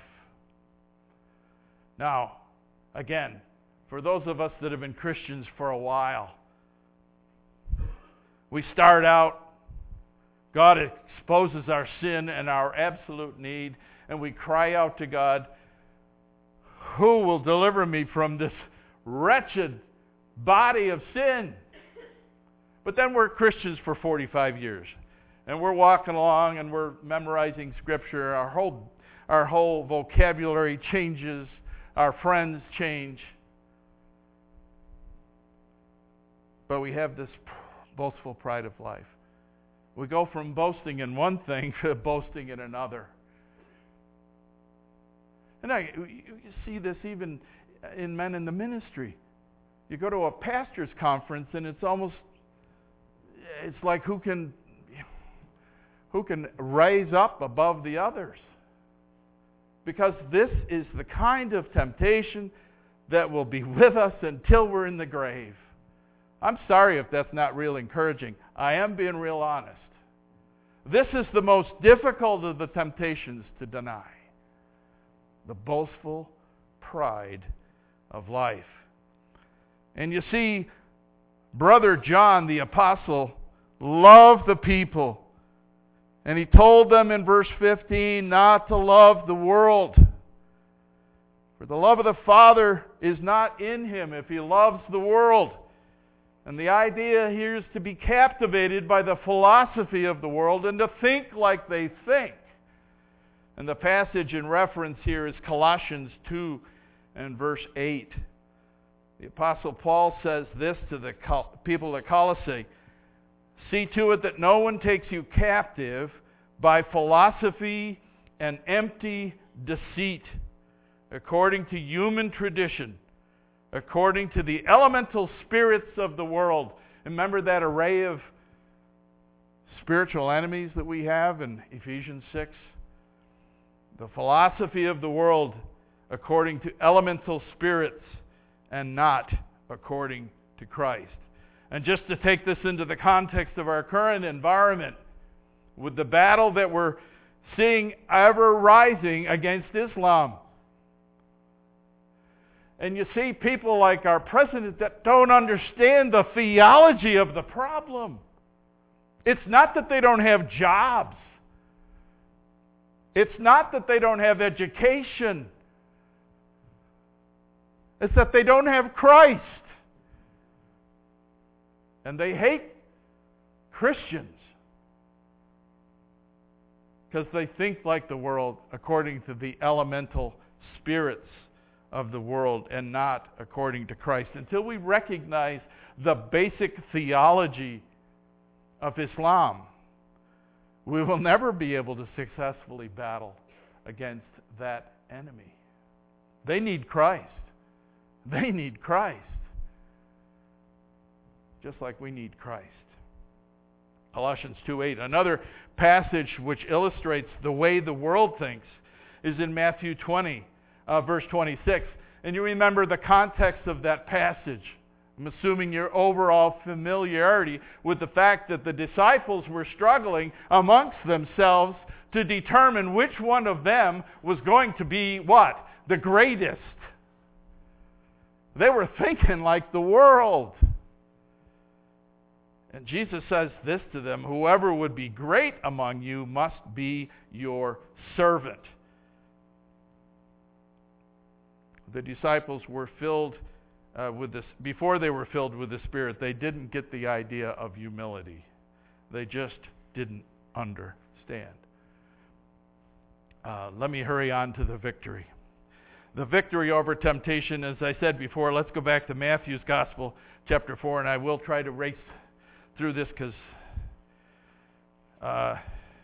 S2: Now, again, for those of us that have been Christians for a while, we start out, God exposes our sin and our absolute need, and we cry out to God, who will deliver me from this wretched body of sin? But then we're Christians for forty-five years, and we're walking along and we're memorizing Scripture. Our whole, our whole vocabulary changes. Our friends change. But we have this boastful pride of life. We go from boasting in one thing to boasting in another. And I, you see this even in men in the ministry. You go to a pastor's conference and it's almost, it's like who can, who can raise up above the others. Because this is the kind of temptation that will be with us until we're in the grave. I'm sorry if that's not real encouraging. I am being real honest. This is the most difficult of the temptations to deny. The boastful pride of life. And you see, Brother John the Apostle loved the people. And he told them in verse fifteen not to love the world. For the love of the Father is not in him if he loves the world. And the idea here is to be captivated by the philosophy of the world and to think like they think. And the passage in reference here is Colossians two and verse eight. The Apostle Paul says this to the people at Colossae: see to it that no one takes you captive by philosophy and empty deceit, according to human tradition, according to the elemental spirits of the world. Remember that array of spiritual enemies that we have in Ephesians six? The philosophy of the world according to elemental spirits and not according to Christ. And just to take this into the context of our current environment, with the battle that we're seeing ever rising against Islam. And you see people like our president that don't understand the theology of the problem. It's not that they don't have jobs. It's not that they don't have education. It's that they don't have Christ. And they hate Christians because they think like the world according to the elemental spirits of the world and not according to Christ. Until we recognize the basic theology of Islam, we will never be able to successfully battle against that enemy. They need Christ. They need Christ. Just like we need Christ. Colossians two eight. Another passage which illustrates the way the world thinks is in Matthew twenty, uh, verse twenty-six. And you remember the context of that passage. I'm assuming your overall familiarity with the fact that the disciples were struggling amongst themselves to determine which one of them was going to be what? The greatest. They were thinking like the world. And Jesus says this to them: whoever would be great among you must be your servant. The disciples were filled uh, with this, before they were filled with the Spirit, they didn't get the idea of humility. They just didn't understand. Uh, let me hurry on to the victory. The victory over temptation, as I said before, let's go back to Matthew's Gospel, chapter four, and I will try to race through this because uh,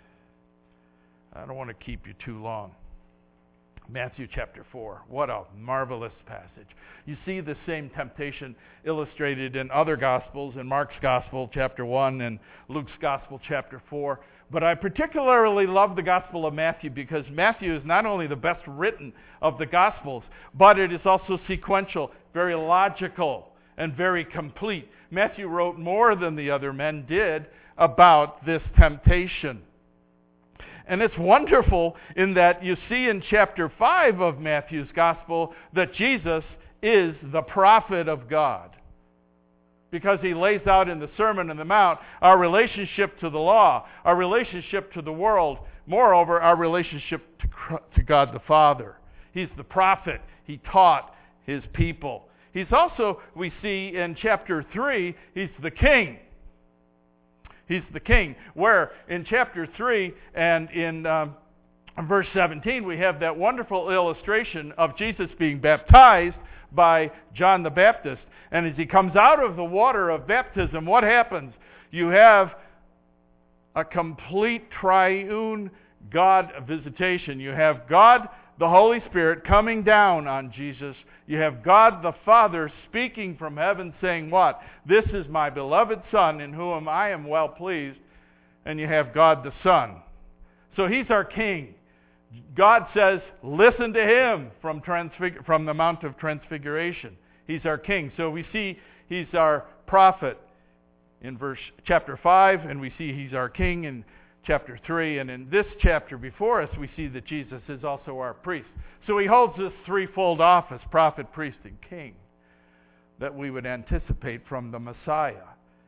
S2: I don't want to keep you too long. Matthew chapter four. What a marvelous passage. You see the same temptation illustrated in other Gospels, in Mark's Gospel, chapter one, and Luke's Gospel, chapter four. But I particularly love the Gospel of Matthew because Matthew is not only the best written of the Gospels, but it is also sequential, very logical, and very complete. Matthew wrote more than the other men did about this temptation. And it's wonderful in that you see in chapter five of Matthew's Gospel that Jesus is the prophet of God. Because he lays out in the Sermon on the Mount our relationship to the law, our relationship to the world, moreover, our relationship to, to God the Father. He's the prophet. He taught his people. He's also, we see in chapter three, he's the king. He's the king. Where in chapter three and in um, verse seventeen, we have that wonderful illustration of Jesus being baptized by John the Baptist. And as he comes out of the water of baptism, what happens? You have a complete triune God visitation. You have God, the Holy Spirit, coming down on Jesus. You have God the Father speaking from heaven saying what? This is my beloved Son in whom I am well pleased. And you have God the Son. So he's our King. God says, listen to him from, transfig- from the Mount of Transfiguration. He's our king. So we see he's our prophet in verse chapter five, and we see he's our king in chapter three. And in this chapter before us, we see that Jesus is also our priest. So he holds this threefold office, prophet, priest, and king, that we would anticipate from the Messiah,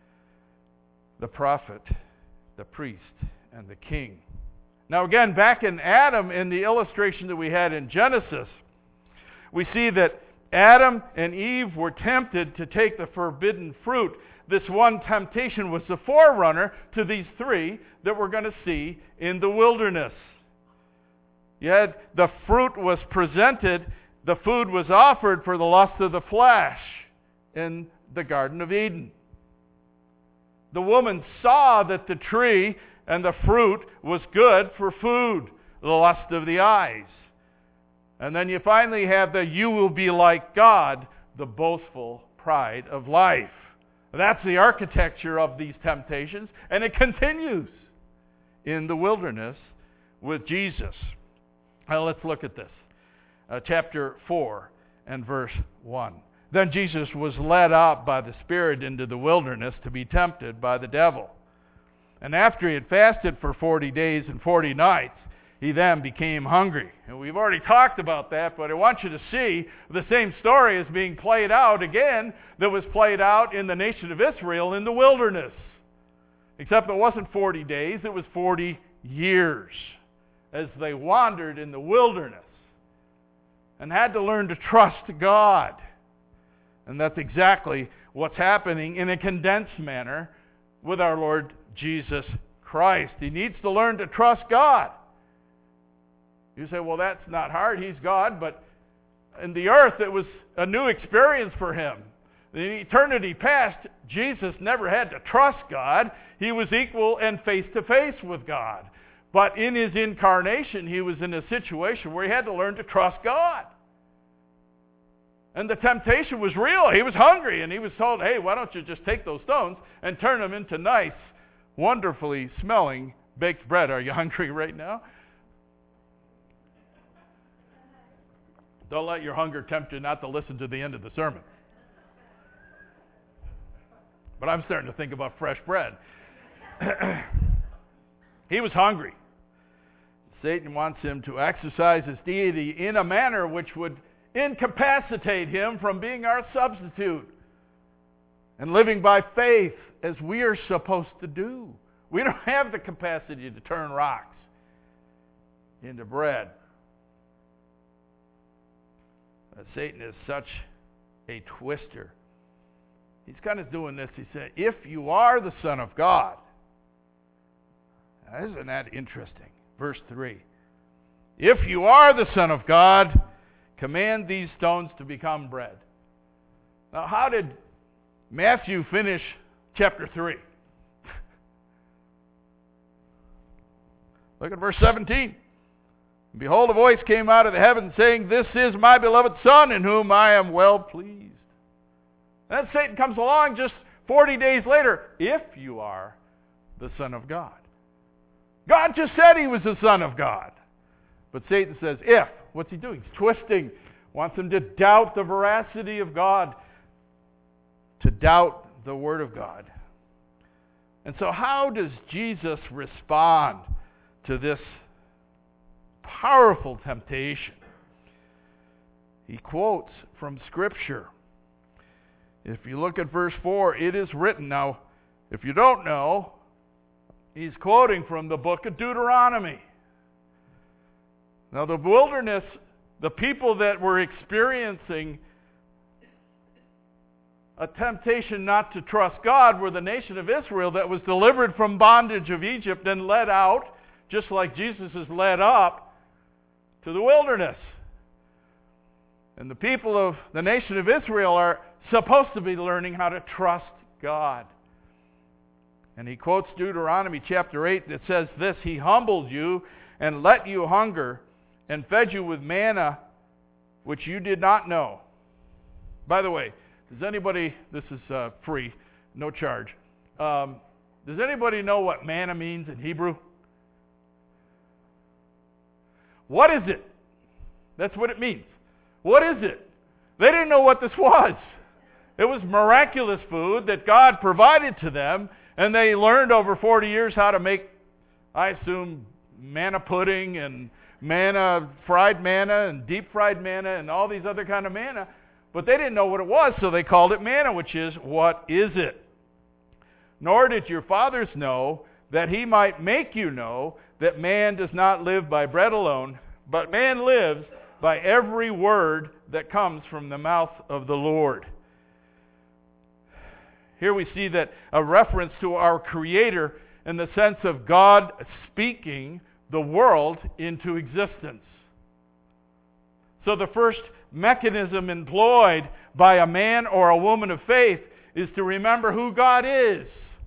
S2: the prophet, the priest, and the king. Now again, back in Adam, in the illustration that we had in Genesis, we see that Adam and Eve were tempted to take the forbidden fruit. This one temptation was the forerunner to these three that we're going to see in the wilderness. Yet the fruit was presented, the food was offered for the lust of the flesh in the Garden of Eden. The woman saw that the tree and the fruit was good for food, the lust of the eyes. And then you finally have the you will be like God, the boastful pride of life. That's the architecture of these temptations, and it continues in the wilderness with Jesus. Now let's look at this. Uh, chapter four and verse one. Then Jesus was led up by the Spirit into the wilderness to be tempted by the devil. And after he had fasted for forty days and forty nights, he then became hungry. And we've already talked about that, but I want you to see the same story is being played out again that was played out in the nation of Israel in the wilderness. Except it wasn't forty days, it was forty years as they wandered in the wilderness and had to learn to trust God. And that's exactly what's happening in a condensed manner with our Lord Jesus Christ. He needs to learn to trust God. You say, well, that's not hard. He's God. But in the earth, it was a new experience for him. In eternity past, Jesus never had to trust God. He was equal and face-to-face with God. But in his incarnation, he was in a situation where he had to learn to trust God. And the temptation was real. He was hungry, and he was told, hey, why don't you just take those stones and turn them into nice, wonderfully smelling baked bread. Are you hungry right now? Don't let your hunger tempt you not to listen to the end of the sermon. But I'm starting to think about fresh bread. He was hungry. Satan wants him to exercise his deity in a manner which would incapacitate him from being our substitute and living by faith as we are supposed to do. We don't have the capacity to turn rocks into bread. Uh, Satan is such a twister. He's kind of doing this. He said, if you are the Son of God. Now, isn't that interesting? Verse three. If you are the Son of God, command these stones to become bread. Now, how did Matthew finish chapter three? Look at verse seventeen. Behold, a voice came out of the heaven saying, this is my beloved Son, in whom I am well pleased. And then Satan comes along just forty days later. If you are the Son of God. God just said he was the Son of God. But Satan says, if. What's he doing? He's twisting. Wants him to doubt the veracity of God. To doubt the Word of God. And so how does Jesus respond to this powerful temptation? He quotes from Scripture. If you look at verse four, it is written. Now, if you don't know, he's quoting from the book of Deuteronomy. Now, the wilderness, the people that were experiencing a temptation not to trust God were the nation of Israel that was delivered from bondage of Egypt and led out, just like Jesus is led up, to the wilderness. And the people of the nation of Israel are supposed to be learning how to trust God. And he quotes Deuteronomy chapter eight that says this, he humbled you and let you hunger and fed you with manna which you did not know. By the way, does anybody, this is uh, free, no charge. Um, does anybody know what manna means in Hebrew? what is it? That's what it means. What is it? They didn't know what this was. It was miraculous food that God provided to them, and they learned over forty years how to make, I assume, manna pudding and manna, fried manna and deep fried manna and all these other kind of manna, but they didn't know what it was, so they called it manna, which is, what is it? Nor did your fathers know, that he might make you know that man does not live by bread alone, but man lives by every word that comes from the mouth of the Lord. Here we see that a reference to our Creator in the sense of God speaking the world into existence. So the first mechanism employed by a man or a woman of faith is to remember who God is.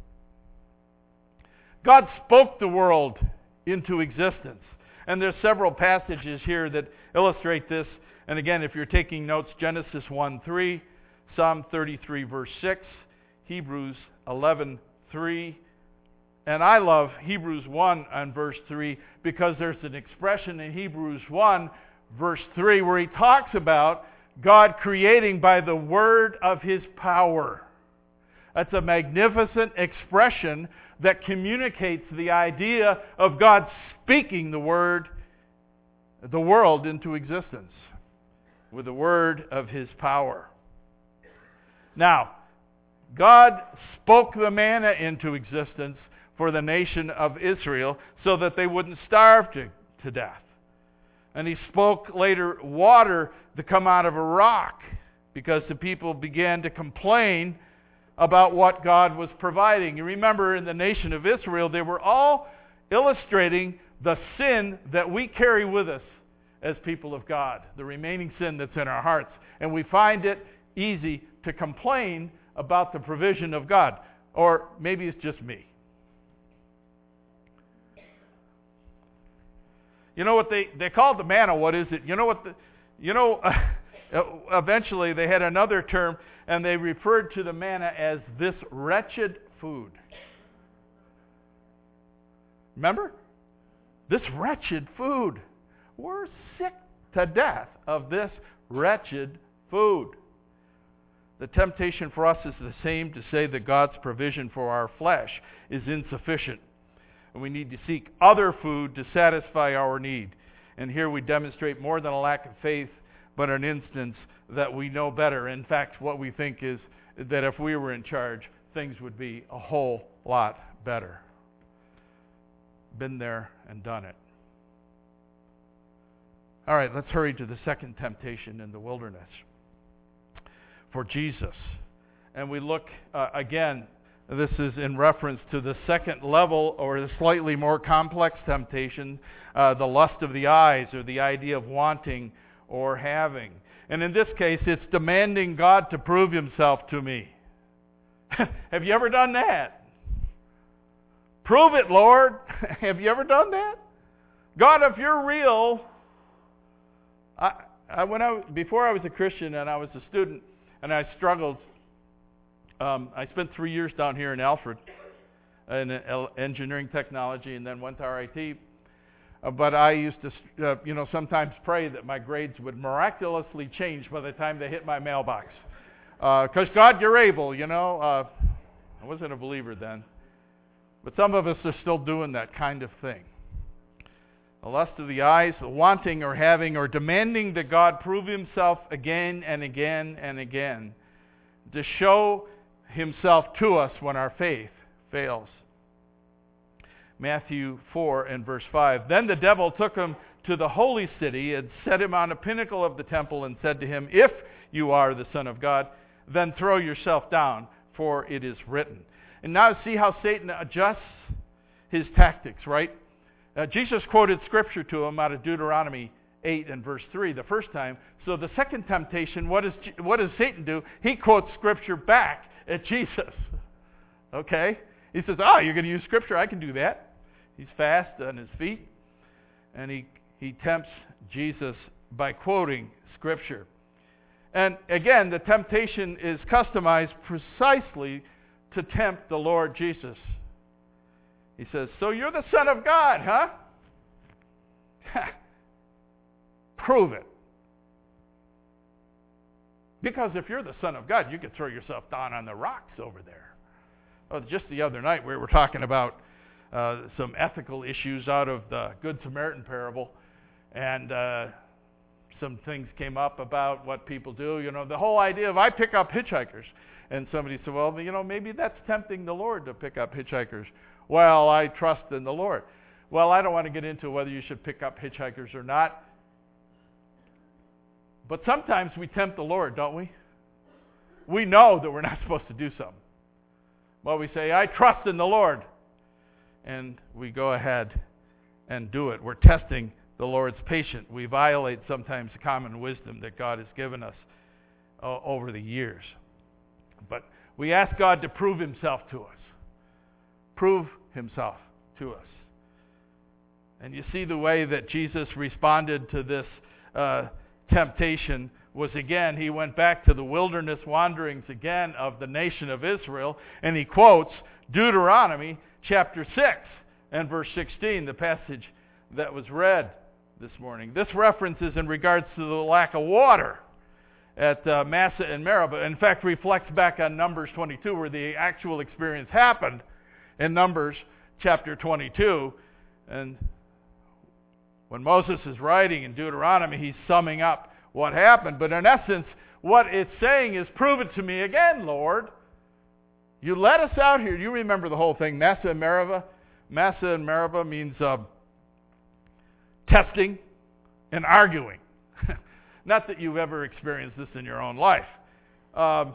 S2: God spoke the world into existence. And there's several passages here that illustrate this. And again, if you're taking notes, Genesis one three, Psalm thirty-three verse six, Hebrews eleven three, and I love Hebrews one and verse three because there's an expression in Hebrews one verse three where he talks about God creating by the word of his power. That's a magnificent expression that communicates the idea of God speaking the word, the world into existence with the word of his power. Now, God spoke the manna into existence for the nation of Israel so that they wouldn't starve to, to death. And he spoke later water to come out of a rock because the people began to complain about what God was providing. You remember in the nation of Israel, they were all illustrating the sin that we carry with us as people of God, the remaining sin that's in our hearts. And we find it easy to complain about the provision of God. Or maybe it's just me. You know what they, they called the manna, what is it? You know what the, you know, eventually they had another term, and they referred to the manna as this wretched food. Remember? This wretched food. We're sick to death of this wretched food. The temptation for us is the same, to say that God's provision for our flesh is insufficient. And we need to seek other food to satisfy our need. And here we demonstrate more than a lack of faith, but an instance that we know better. In fact, what we think is that if we were in charge, things would be a whole lot better. Been there and done it. All right, let's hurry to the second temptation in the wilderness for Jesus. And we look, uh, again, this is in reference to the second level or the slightly more complex temptation, uh, the lust of the eyes, or the idea of wanting or having. And in this case, it's demanding God to prove himself to me. Have you ever done that? Prove it, Lord. Have you ever done that? God, if you're real, I, I when I before I was a Christian and I was a student and I struggled. Um, I spent three years down here in Alfred in uh, engineering technology, and then went to R I T. Uh, but I used to, uh, you know, sometimes pray that my grades would miraculously change by the time they hit my mailbox. Because uh, God, you're able, you know. Uh, I wasn't a believer then. But some of us are still doing that kind of thing. The lust of the eyes, the wanting or having or demanding that God prove himself again and again and again to show himself to us when our faith fails. Matthew four and verse five. Then the devil took him to the holy city and set him on a pinnacle of the temple and said to him, if you are the Son of God, then throw yourself down, for it is written. And now see how Satan adjusts his tactics, right? Uh, Jesus quoted scripture to him out of Deuteronomy eight and verse three the first time. So the second temptation, what, is, what does Satan do? He quotes scripture back at Jesus. Okay? He says, oh, you're going to use scripture? I can do that. He's fast on his feet. And he, he tempts Jesus by quoting scripture. And again, the temptation is customized precisely to tempt the Lord Jesus. He says, so you're the Son of God, huh? prove it. Because if you're the Son of God, you could throw yourself down on the rocks over there. Oh, just the other night, we were talking about uh, some ethical issues out of the Good Samaritan parable, and uh, some things came up about what people do. You know, the whole idea of I pick up hitchhikers. And somebody said, well, you know, maybe that's tempting the Lord to pick up hitchhikers. Well, I trust in the Lord. Well, I don't want to get into whether you should pick up hitchhikers or not. But sometimes we tempt the Lord, don't we? We know that we're not supposed to do something. Well, we say, I trust in the Lord. And we go ahead and do it. We're testing the Lord's patience. We violate sometimes the common wisdom that God has given us uh, over the years. But we ask God to prove himself to us. Prove himself to us. And you see the way that Jesus responded to this uh, temptation was, again, he went back to the wilderness wanderings again of the nation of Israel, and he quotes Deuteronomy chapter six and verse sixteen, the passage that was read this morning. This reference is in regards to the lack of water at uh, Massah and Meribah. In fact, reflects back on Numbers twenty-two, where the actual experience happened in Numbers chapter twenty-two. And when Moses is writing in Deuteronomy, he's summing up what happened. But in essence, what it's saying is, prove it to me again, Lord. You led us out here. You remember the whole thing, Massah and Meribah. Massah and Meribah means uh, testing and arguing. Not that you've ever experienced this in your own life. Um,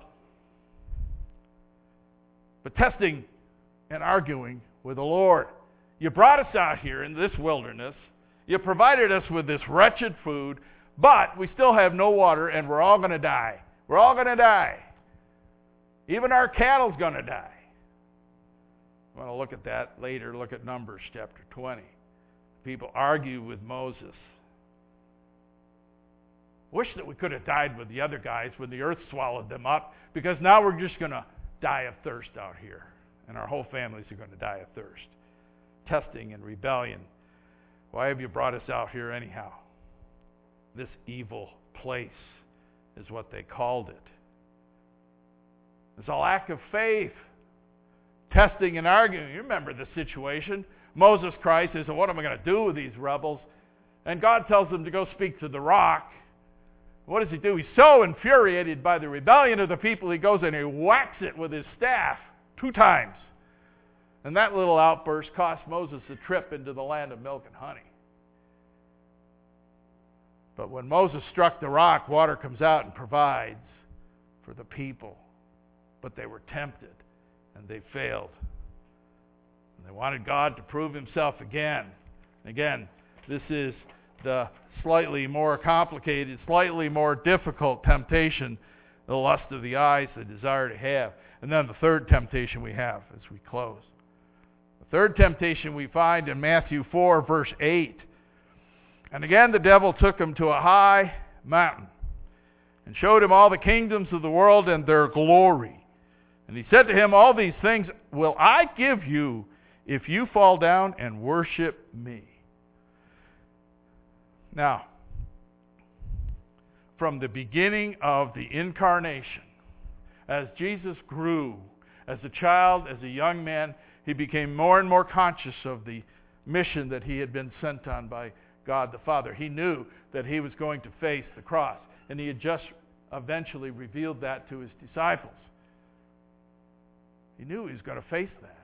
S2: but testing and arguing with the Lord. You brought us out here in this wilderness. You provided us with this wretched food, but we still have no water, and we're all going to die. We're all going to die. Even our cattle's going to die. I want to look at that later. Look at Numbers chapter twenty. People argue with Moses. Wish that we could have died with the other guys when the earth swallowed them up, because now we're just going to die of thirst out here, and our whole families are going to die of thirst. Testing and rebellion. Why have you brought us out here anyhow? This evil place is what they called it. It's a lack of faith. Testing and arguing. You remember the situation. Moses cries, says, what am I going to do with these rebels? And God tells him to go speak to the rock. What does he do? He's so infuriated by the rebellion of the people, he goes and he whacks it with his staff two times. And that little outburst cost Moses a trip into the land of milk and honey. But when Moses struck the rock, water comes out and provides for the people. But they were tempted, and they failed. And they wanted God to prove himself again. Again, this is the slightly more complicated, slightly more difficult temptation, the lust of the eyes, the desire to have. And then the third temptation we have as we close. The third temptation we find in Matthew four, verse eight. And again the devil took him to a high mountain and showed him all the kingdoms of the world and their glory. And he said to him, all these things will I give you if you fall down and worship me. Now, from the beginning of the incarnation, as Jesus grew as a child, as a young man, he became more and more conscious of the mission that he had been sent on by God the Father. He knew that he was going to face the cross, and he had just eventually revealed that to his disciples. He knew he was going to face that.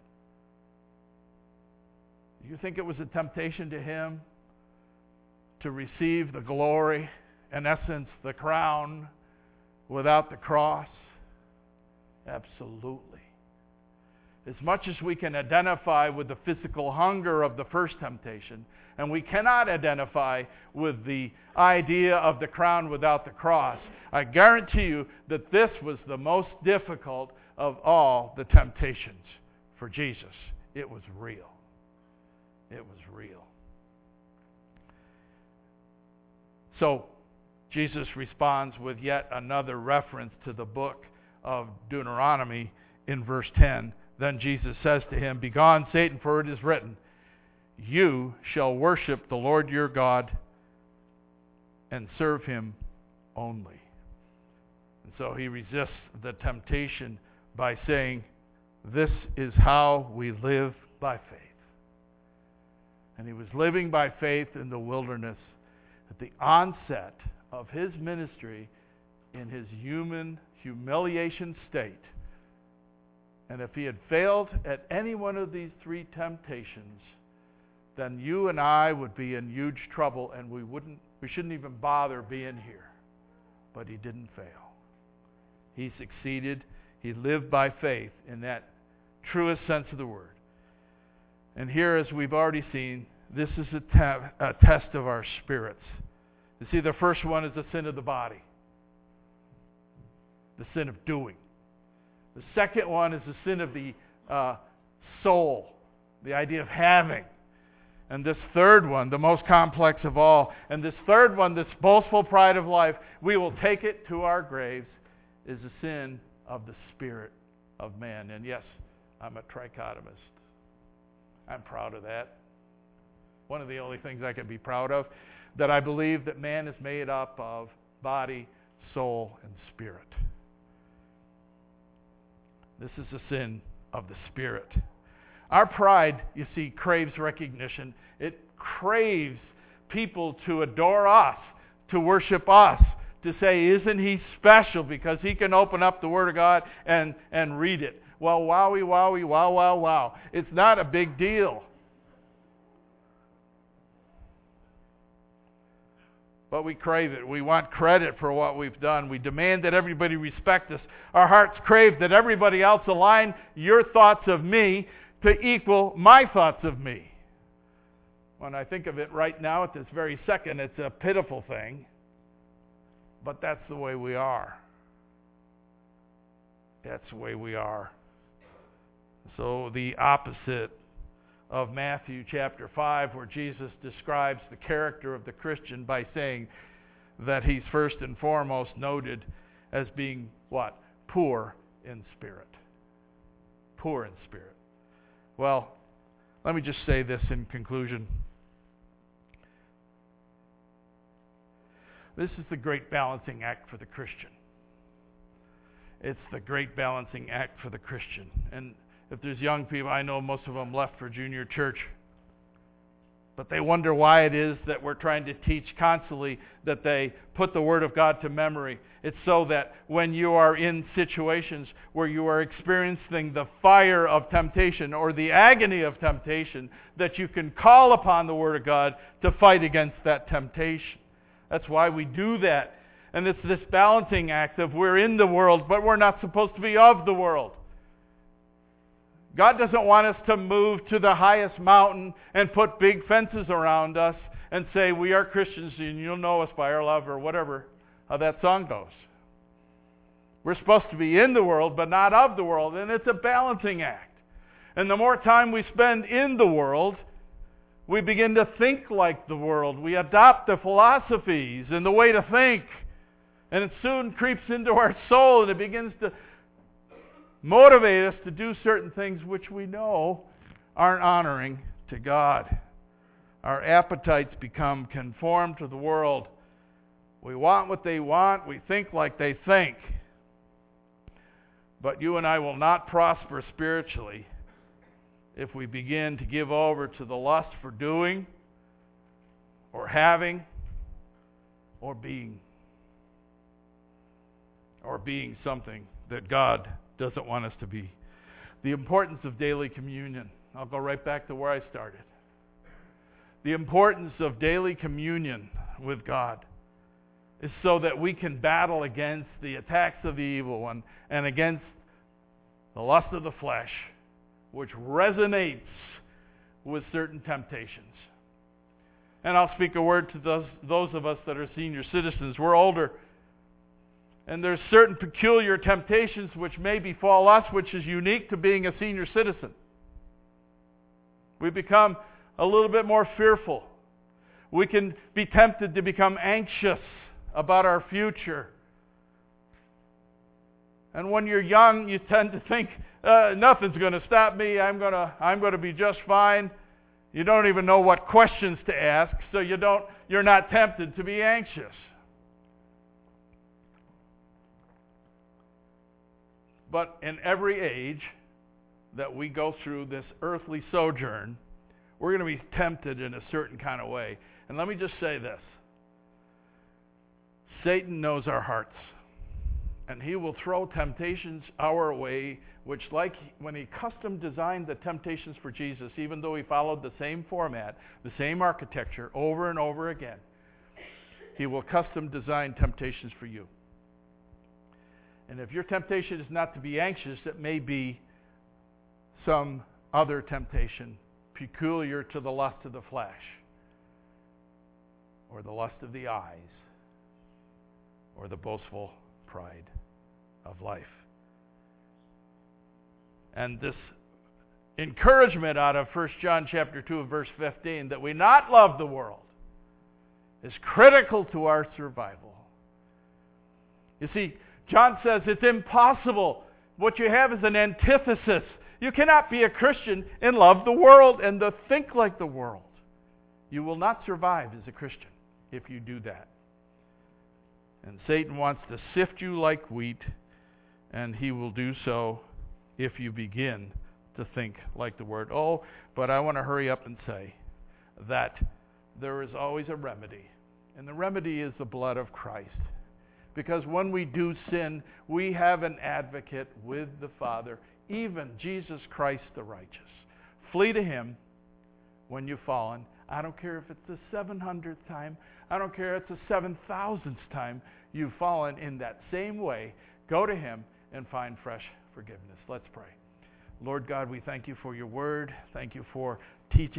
S2: Do you think it was a temptation to him to receive the glory, in essence, the crown, without the cross? Absolutely. As much as we can identify with the physical hunger of the first temptation, and we cannot identify with the idea of the crown without the cross, I guarantee you that this was the most difficult of all the temptations for Jesus. It was real. It was real. So, Jesus responds with yet another reference to the book of Deuteronomy in verse ten. Then Jesus says to him, Begone, Satan, for it is written, You shall worship the Lord your God, and serve him only. And so he resists the temptation by saying, this is how we live by faith. And he was living by faith in the wilderness at the onset of his ministry in his human humiliation state. And if he had failed at any one of these three temptations, then you and I would be in huge trouble, and we wouldn't we shouldn't even bother being here. But he didn't fail. He succeeded. He lived by faith in that truest sense of the word. And here, as we've already seen, this is a, te- a test of our spirits. You see, the first one is the sin of the body, the sin of doing. The second one is the sin of the uh, soul, the idea of having. And this third one, the most complex of all, and this third one, this boastful pride of life, we will take it to our graves, is the sin of the spirit of man. And yes, I'm a trichotomist. I'm proud of that. One of the only things I can be proud of, that I believe that man is made up of body, soul, and spirit. This is the sin of the spirit. Our pride, you see, craves recognition. It craves people to adore us, to worship us, to say, isn't he special because he can open up the Word of God and, and read it. Well, wowie, wowie, wow, wow, wow. It's not a big deal. But we crave it. We want credit for what we've done. We demand that everybody respect us. Our hearts crave that everybody else align your thoughts of me to equal my thoughts of me. When I think of it right now at this very second, it's a pitiful thing. But that's the way we are. That's the way we are. So the opposite of Matthew chapter five, where Jesus describes the character of the Christian by saying that he's first and foremost noted as being what? Poor in spirit. Poor in spirit. Well, let me just say this in conclusion. This is the great balancing act for the Christian. It's the great balancing act for the Christian. And if there's young people, I know most of them left for junior church, but they wonder why it is that we're trying to teach constantly that they put the Word of God to memory. It's so that when you are in situations where you are experiencing the fire of temptation or the agony of temptation, that you can call upon the Word of God to fight against that temptation. That's why we do that. And it's this balancing act of we're in the world, but we're not supposed to be of the world. God doesn't want us to move to the highest mountain and put big fences around us and say, we are Christians and you'll know us by our love, or whatever, how that song goes. We're supposed to be in the world, but not of the world, and it's a balancing act. And the more time we spend in the world, we begin to think like the world. We adopt the philosophies and the way to think, and it soon creeps into our soul, and it begins to motivate us to do certain things which we know aren't honoring to God. Our appetites become conformed to the world. We want what they want. We think like they think. But you and I will not prosper spiritually if we begin to give over to the lust for doing or having or being or being something that God doesn't want us to be. The importance of daily communion. I'll go right back to where I started. The importance of daily communion with God is so that we can battle against the attacks of the evil one and against the lust of the flesh, which resonates with certain temptations. And I'll speak a word to those, those of us that are senior citizens. We're older. And there's certain peculiar temptations which may befall us, which is unique to being a senior citizen. We become a little bit more fearful. We can be tempted to become anxious about our future. And when you're young, you tend to think, uh, nothing's going to stop me. I'm going to I'm going to be just fine. You don't even know what questions to ask, so you don't, you're not tempted to be anxious. But in every age that we go through this earthly sojourn, we're going to be tempted in a certain kind of way. And let me just say this. Satan knows our hearts. And he will throw temptations our way, which like when he custom designed the temptations for Jesus, even though he followed the same format, the same architecture over and over again, he will custom design temptations for you. And if your temptation is not to be anxious, it may be some other temptation peculiar to the lust of the flesh, or the lust of the eyes, or the boastful pride of life. And this encouragement out of First John chapter two, verse fifteen, that we not love the world, is critical to our survival. You see, John says it's impossible. What you have is an antithesis. You cannot be a Christian and love the world and to think like the world. You will not survive as a Christian if you do that. And Satan wants to sift you like wheat, and he will do so if you begin to think like the Word. Oh, but I want to hurry up and say that there is always a remedy, and the remedy is the blood of Christ. Because when we do sin, we have an advocate with the Father, even Jesus Christ the righteous. Flee to him when you've fallen. I don't care if it's the seven hundredth time. I don't care if it's the seven thousandth time you've fallen in that same way. Go to him and find fresh forgiveness. Let's pray. Lord God, we thank you for your word. Thank you for teaching